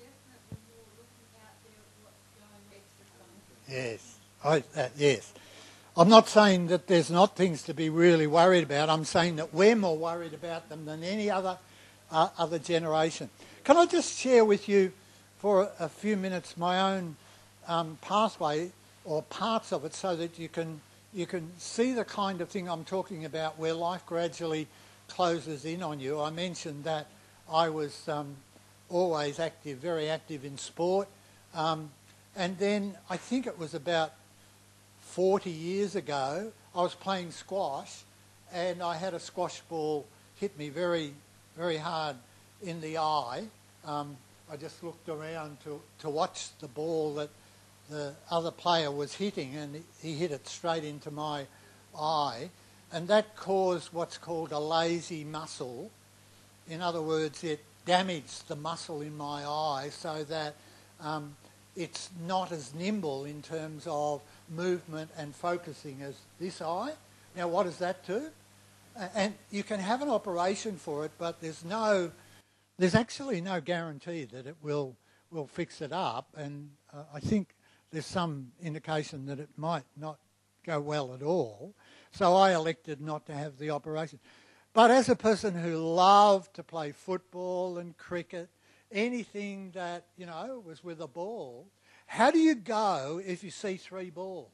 Yes, yes. I'm not saying that there's not things to be really worried about. I'm saying that we're more worried about them than any other generation. Can I just share with you for a few minutes my own pathway or parts of it so that you can see the kind of thing I'm talking about where life gradually closes in on you. I mentioned that I was always active, very active in sport. And then I think it was about 40 years ago, I was playing squash and I had a squash ball hit me very, very hard in the eye. I just looked around to watch the ball that the other player was hitting, and he hit it straight into my eye. And that caused what's called a lazy muscle. In other words, it damaged the muscle in my eye so that it's not as nimble in terms of movement and focusing as this eye. Now, what does that do? And you can have an operation for it, but there's actually no guarantee that it will fix it up. And I think there's some indication that it might not go well at all. So I elected not to have the operation. But as a person who loved to play football and cricket, anything that, was with a ball, how do you go if you see 3 balls?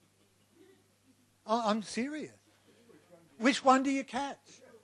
I'm serious. Which one do you catch?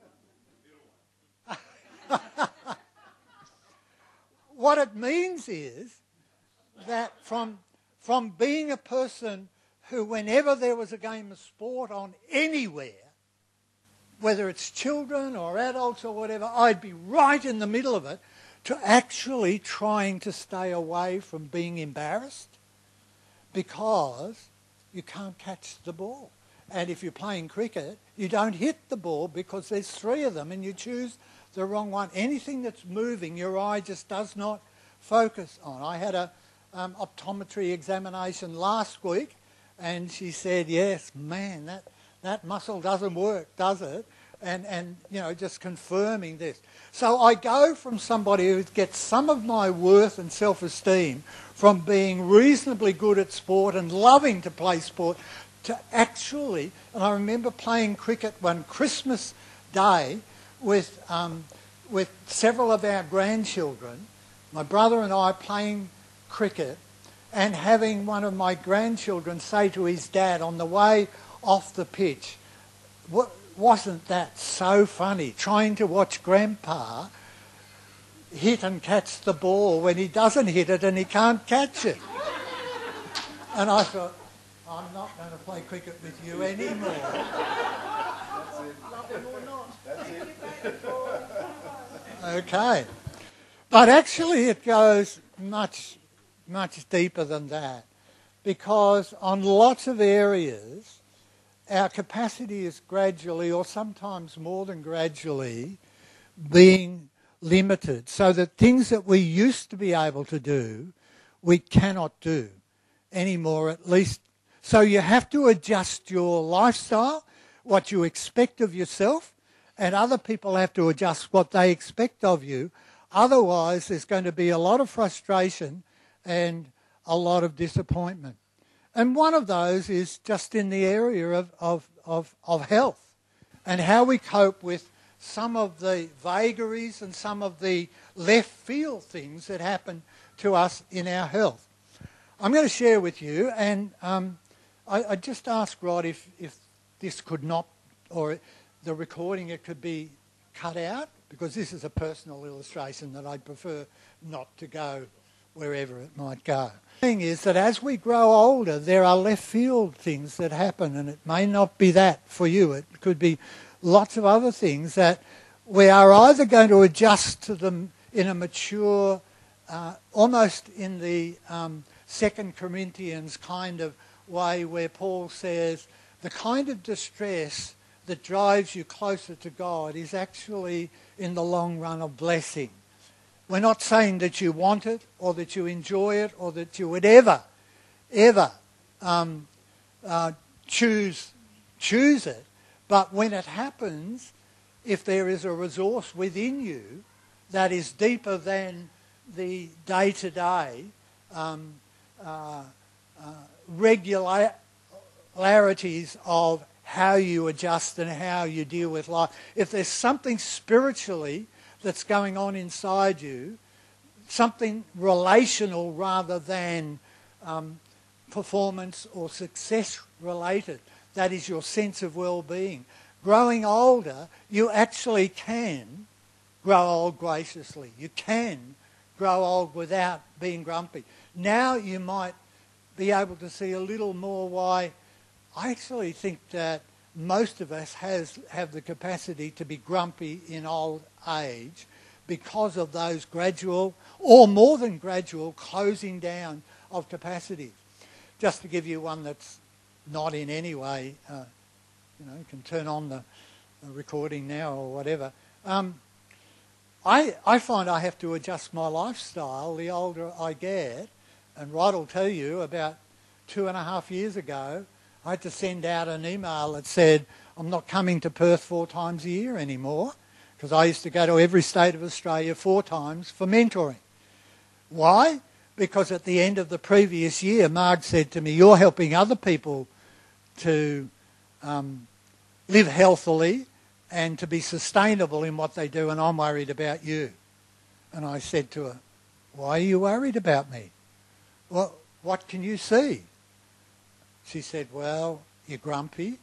What it means is that from being a person who, whenever there was a game of sport on anywhere, whether it's children or adults or whatever, I'd be right in the middle of it, to actually trying to stay away from being embarrassed because you can't catch the ball. And if you're playing cricket, you don't hit the ball because there's 3 of them and you choose the wrong one. Anything that's moving, your eye just does not focus on. I had a optometry examination last week and she said, yes, man, that muscle doesn't work, does it? and just confirming this. So I go from somebody who gets some of my worth and self-esteem from being reasonably good at sport and loving to play sport to actually, and I remember playing cricket one Christmas Day with several of our grandchildren, my brother and I playing cricket, and having one of my grandchildren say to his dad on the way off the pitch, wasn't that so funny, trying to watch Grandpa hit and catch the ball when he doesn't hit it and he can't catch it. And I thought, I'm not going to play cricket with you anymore. That's it. Love him or not. That's it. Okay. But actually it goes much, much deeper than that, because on lots of areas our capacity is gradually, or sometimes more than gradually, being limited, so that things that we used to be able to do, we cannot do anymore, at least. So you have to adjust your lifestyle, what you expect of yourself, and other people have to adjust what they expect of you. Otherwise, there's going to be a lot of frustration and a lot of disappointment. And one of those is just in the area of health and how we cope with some of the vagaries and some of the left field things that happen to us in our health. I'm going to share with you, and I just asked Rod if this could not, or the recording, it could be cut out, because this is a personal illustration that I'd prefer not to go wherever it might go. The thing is that as we grow older, there are left field things that happen, and it may not be that for you. It could be lots of other things that we are either going to adjust to them in a mature, almost in the 2 Corinthians kind of way, where Paul says the kind of distress that drives you closer to God is actually in the long run a blessing. We're not saying that you want it or that you enjoy it or that you would ever choose it. But when it happens, if there is a resource within you that is deeper than the day-to-day regularities of how you adjust and how you deal with life, if there's something spiritually that's going on inside you, something relational rather than performance or success related, that is your sense of well-being. Growing older, you actually can grow old graciously. You can grow old without being grumpy. Now you might be able to see a little more why I actually think that most of us have the capacity to be grumpy in old age because of those gradual, or more than gradual, closing down of capacities. Just to give you one that's not in any way, you can turn on the recording now or whatever. I find I have to adjust my lifestyle the older I get, and Rod will tell you about 2.5 years ago, I had to send out an email that said, I'm not coming to Perth 4 times a year anymore, because I used to go to every state of Australia 4 times for mentoring. Why? Because at the end of the previous year, Marg said to me, you're helping other people to live healthily and to be sustainable in what they do, and I'm worried about you. And I said to her, why are you worried about me? Well, what can you see? She said, well, you're grumpy,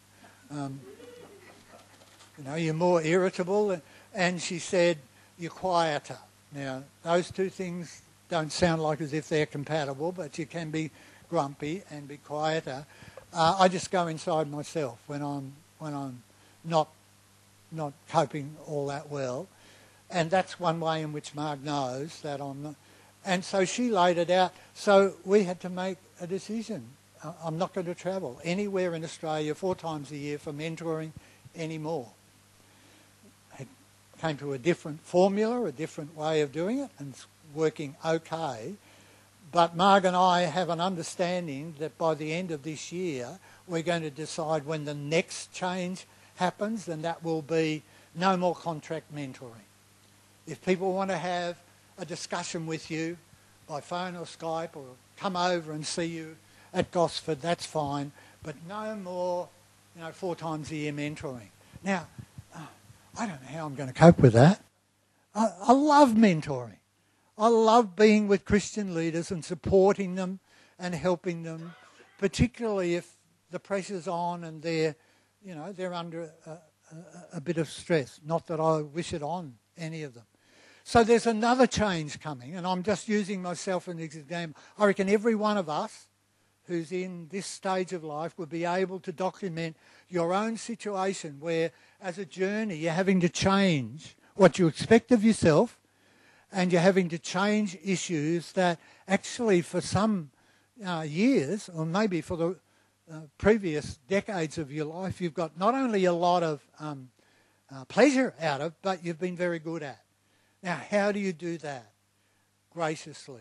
you're more irritable, and she said, you're quieter. Now, those two things don't sound like as if they're compatible, but you can be grumpy and be quieter. I just go inside myself when I'm not coping all that well, and that's one way in which Marg knows that I'm not. And so she laid it out. So we had to make a decision. I'm not going to travel anywhere in Australia 4 times a year for mentoring anymore. It came to a different formula, a different way of doing it, and it's working okay. But Marg and I have an understanding that by the end of this year, we're going to decide when the next change happens, and that will be no more contract mentoring. If people want to have a discussion with you by phone or Skype or come over and see you at Gosford, that's fine, but no more 4 times a year mentoring. Now, I don't know how I'm going to cope with that. I love mentoring. I love being with Christian leaders and supporting them and helping them, particularly if the pressure's on and they're under a bit of stress. Not that I wish it on any of them. So there's another change coming, and I'm just using myself as an example. I reckon every one of us who's in this stage of life will be able to document your own situation where, as a journey, you're having to change what you expect of yourself, and you're having to change issues that actually for some years, or maybe for the previous decades of your life, you've got not only a lot of pleasure out of, but you've been very good at. Now, how do you do that? Graciously.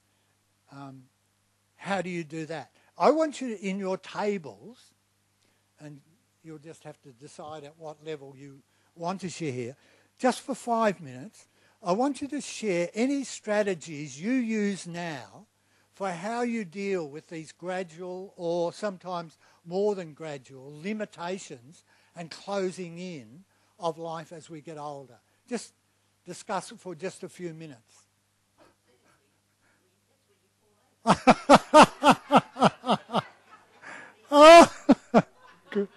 How do you do that? I want you to, in your tables, and you'll just have to decide at what level you want to share here, just for 5 minutes, I want you to share any strategies you use now for how you deal with these gradual or sometimes more than gradual limitations and closing in of life as we get older. Just discuss it for just a few minutes. Oh, good.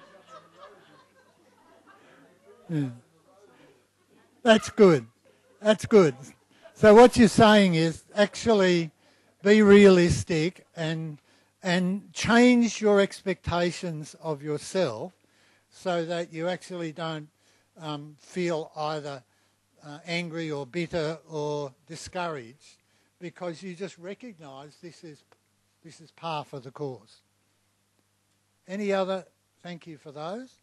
Yeah. That's good. That's good. So what you're saying is actually be realistic and change your expectations of yourself so that you actually don't feel either angry or bitter or discouraged, because you just recognise this is par for the course. Any other? Thank you for those.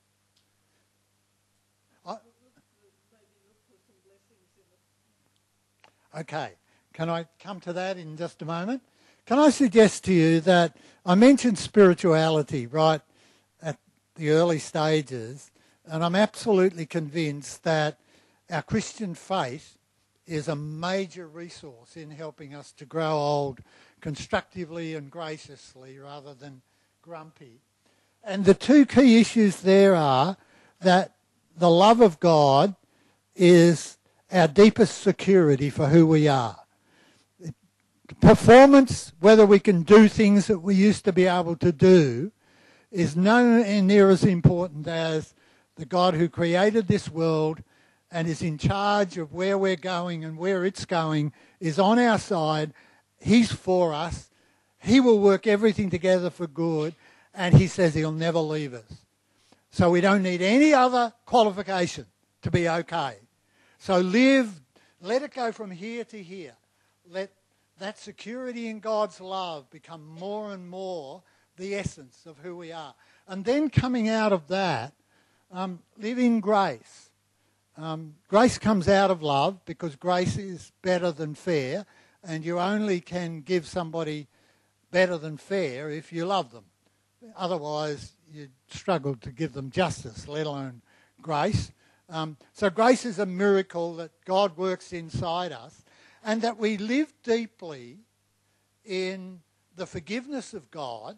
Okay, can I come to that in just a moment? Can I suggest to you that I mentioned spirituality right at the early stages, and I'm absolutely convinced that our Christian faith is a major resource in helping us to grow old constructively and graciously rather than grumpy. And the 2 key issues there are that the love of God is our deepest security for who we are. Performance, whether we can do things that we used to be able to do, is nowhere near as important as the God who created this world and is in charge of where we're going and where it's going, is on our side. He's for us. He will work everything together for good, and he says he'll never leave us. So we don't need any other qualification to be okay. So let it go from here to here. Let that security in God's love become more and more the essence of who we are. And then coming out of that, live in grace. Grace comes out of love, because grace is better than fair, and you only can give somebody better than fair if you love them. Otherwise, you'd struggle to give them justice, let alone grace. So grace is a miracle that God works inside us, and that we live deeply in the forgiveness of God,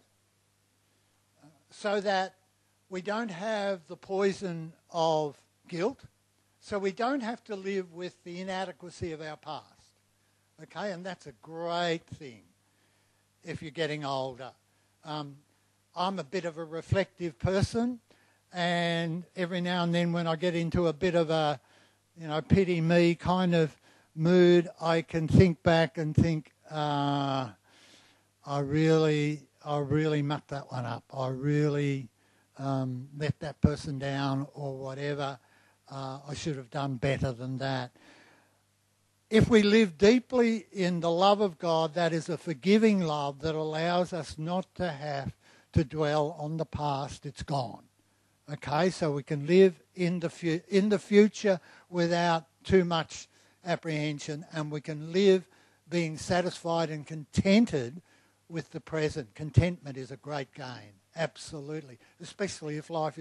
so that we don't have the poison of guilt, so we don't have to live with the inadequacy of our past. Okay, and that's a great thing if you're getting older. I'm a bit of a reflective person, and every now and then when I get into a bit of a, pity me kind of mood, I can think back and think, I really mucked that one up. I really let that person down or whatever. I should have done better than that. If we live deeply in the love of God, that is a forgiving love that allows us not to have to dwell on the past. It's gone. Okay, so we can live in the future without too much apprehension, and we can live being satisfied and contented with the present. Contentment is a great gain, absolutely, especially if life is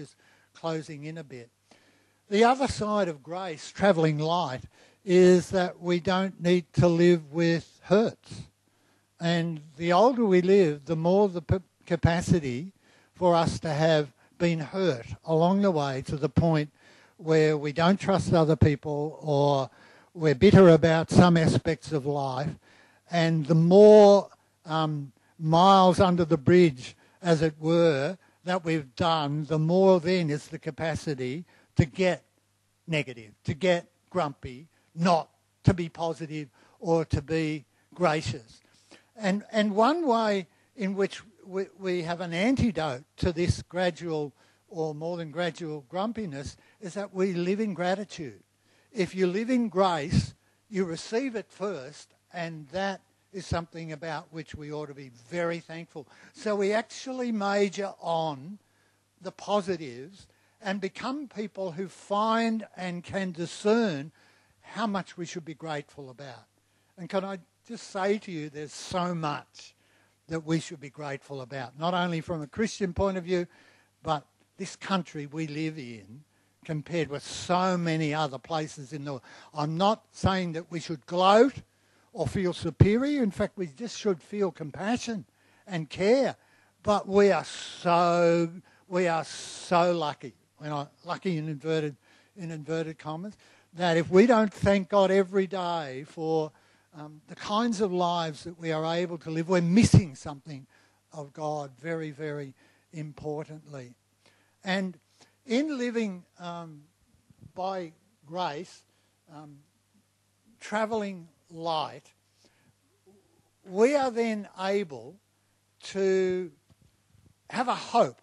closing in a bit. The other side of grace, travelling light, is that we don't need to live with hurts. And the older we live, the more the capacity for us to have been hurt along the way to the point where we don't trust other people or we're bitter about some aspects of life. And the more miles under the bridge, as it were, that we've done, the more then is the capacity to get negative, to get grumpy, not to be positive or to be gracious. And one way in which we have an antidote to this gradual or more than gradual grumpiness is that we live in gratitude. If you live in grace, you receive it first, and that is something about which we ought to be very thankful. So we actually major on the positives and become people who find and can discern how much we should be grateful about. And can I just say to you, there's so much that we should be grateful about, not only from a Christian point of view, but this country we live in compared with so many other places in the world. I'm not saying that we should gloat or feel superior. In fact, we just should feel compassion and care. But we are so lucky. Lucky in inverted commas, that if we don't thank God every day for the kinds of lives that we are able to live, we're missing something of God very, very importantly. And in living by grace, travelling light, we are then able to have a hope.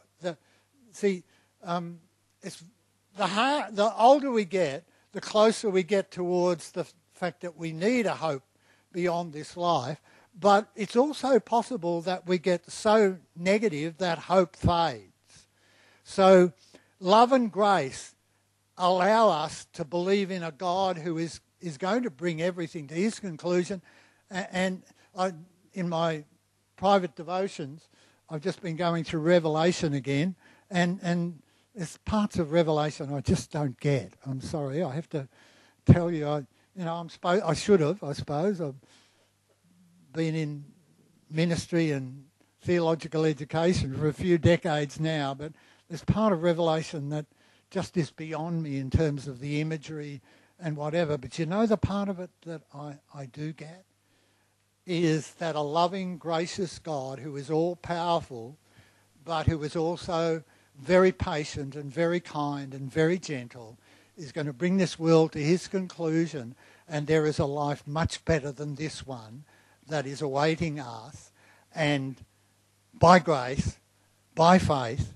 It's the older we get, the closer we get towards the fact that we need a hope beyond this life. But it's also possible that we get so negative that hope fades. So love and grace allow us to believe in a God who is going to bring everything to his conclusion. And in my private devotions, I've just been going through Revelation again, and there's parts of Revelation I just don't get. I'm sorry, I have to tell you. I should have, I suppose. I've been in ministry and theological education for a few decades now, but there's part of Revelation that just is beyond me in terms of the imagery and whatever. But the part of it that I do get is that a loving, gracious God who is all-powerful, but who is also very patient and very kind and very gentle, is going to bring this world to his conclusion, and there is a life much better than this one that is awaiting us. And by grace, by faith,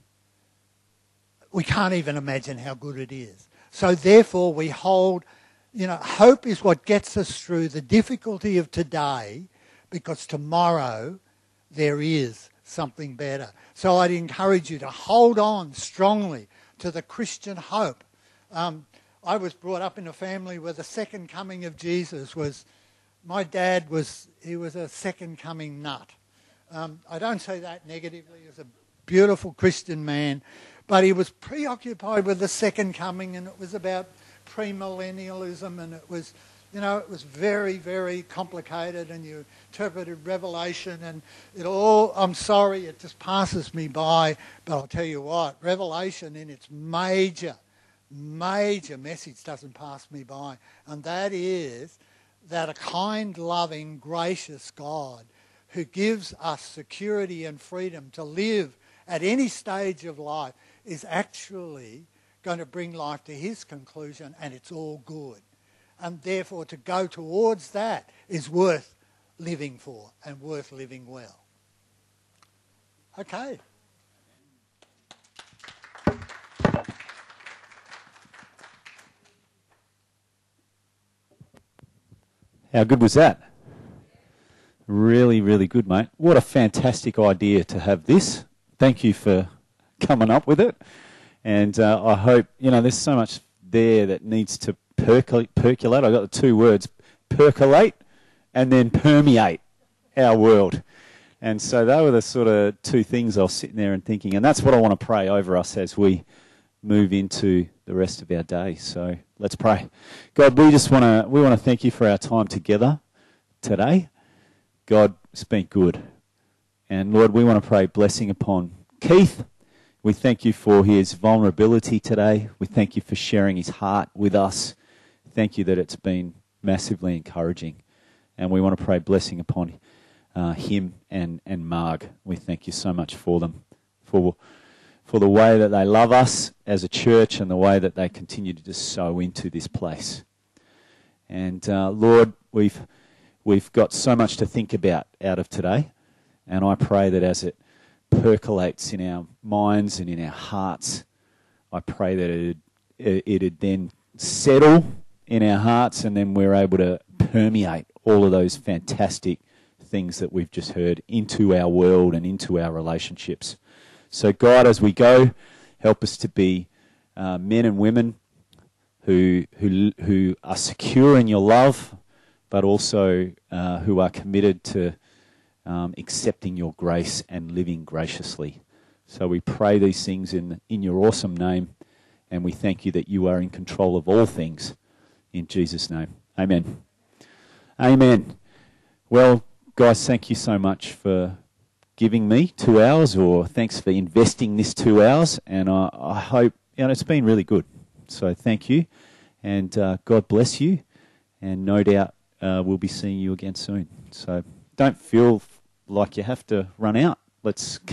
we can't even imagine how good it is. So therefore we hold, hope is what gets us through the difficulty of today, because tomorrow there is something better. So I'd encourage you to hold on strongly to the Christian hope. I was brought up in a family where the second coming of Jesus was, my dad was a second coming nut. I don't say that negatively. He was a beautiful Christian man, but he was preoccupied with the second coming, and it was about premillennialism, and it was, it was very, very complicated, and you interpreted Revelation, and I'm sorry, it just passes me by, but I'll tell you what, Revelation in its major message doesn't pass me by, and that is that a kind, loving, gracious God who gives us security and freedom to live at any stage of life is actually going to bring life to his conclusion, and it's all good. And therefore to go towards that is worth living for and worth living well. Okay. How good was that? Really, really good, mate. What a fantastic idea to have this. Thank you for coming up with it. And I hope, there's so much there that needs to percolate. I got the two words, percolate and then permeate our world. And so they were the sort of two things I was sitting there and thinking. And that's what I want to pray over us as we move into the rest of our day. So let's pray. God, we want to thank you for our time together today. God, it's been good. And Lord, we want to pray blessing upon Keith. We thank you for his vulnerability today. We thank you for sharing his heart with us. Thank you that it's been massively encouraging. And we want to pray blessing upon him and Marg. We thank you so much for them, for the way that they love us as a church and the way that they continue to just sow into this place. And Lord, we've got so much to think about out of today. And I pray that as it percolates in our minds and in our hearts, I pray that it'd then settle in our hearts, and then we're able to permeate all of those fantastic things that we've just heard into our world and into our relationships. So God, as we go, help us to be men and women who are secure in your love, but also who are committed to accepting your grace and living graciously. So we pray these things in your awesome name, and we thank you that you are in control of all things. In Jesus' name, amen. Amen. Well, guys, thank you so much for giving me 2 hours, or thanks for investing this 2 hours, and I hope, it's been really good. So thank you, and God bless you, and no doubt we'll be seeing you again soon. So don't feel like you have to run out. Let's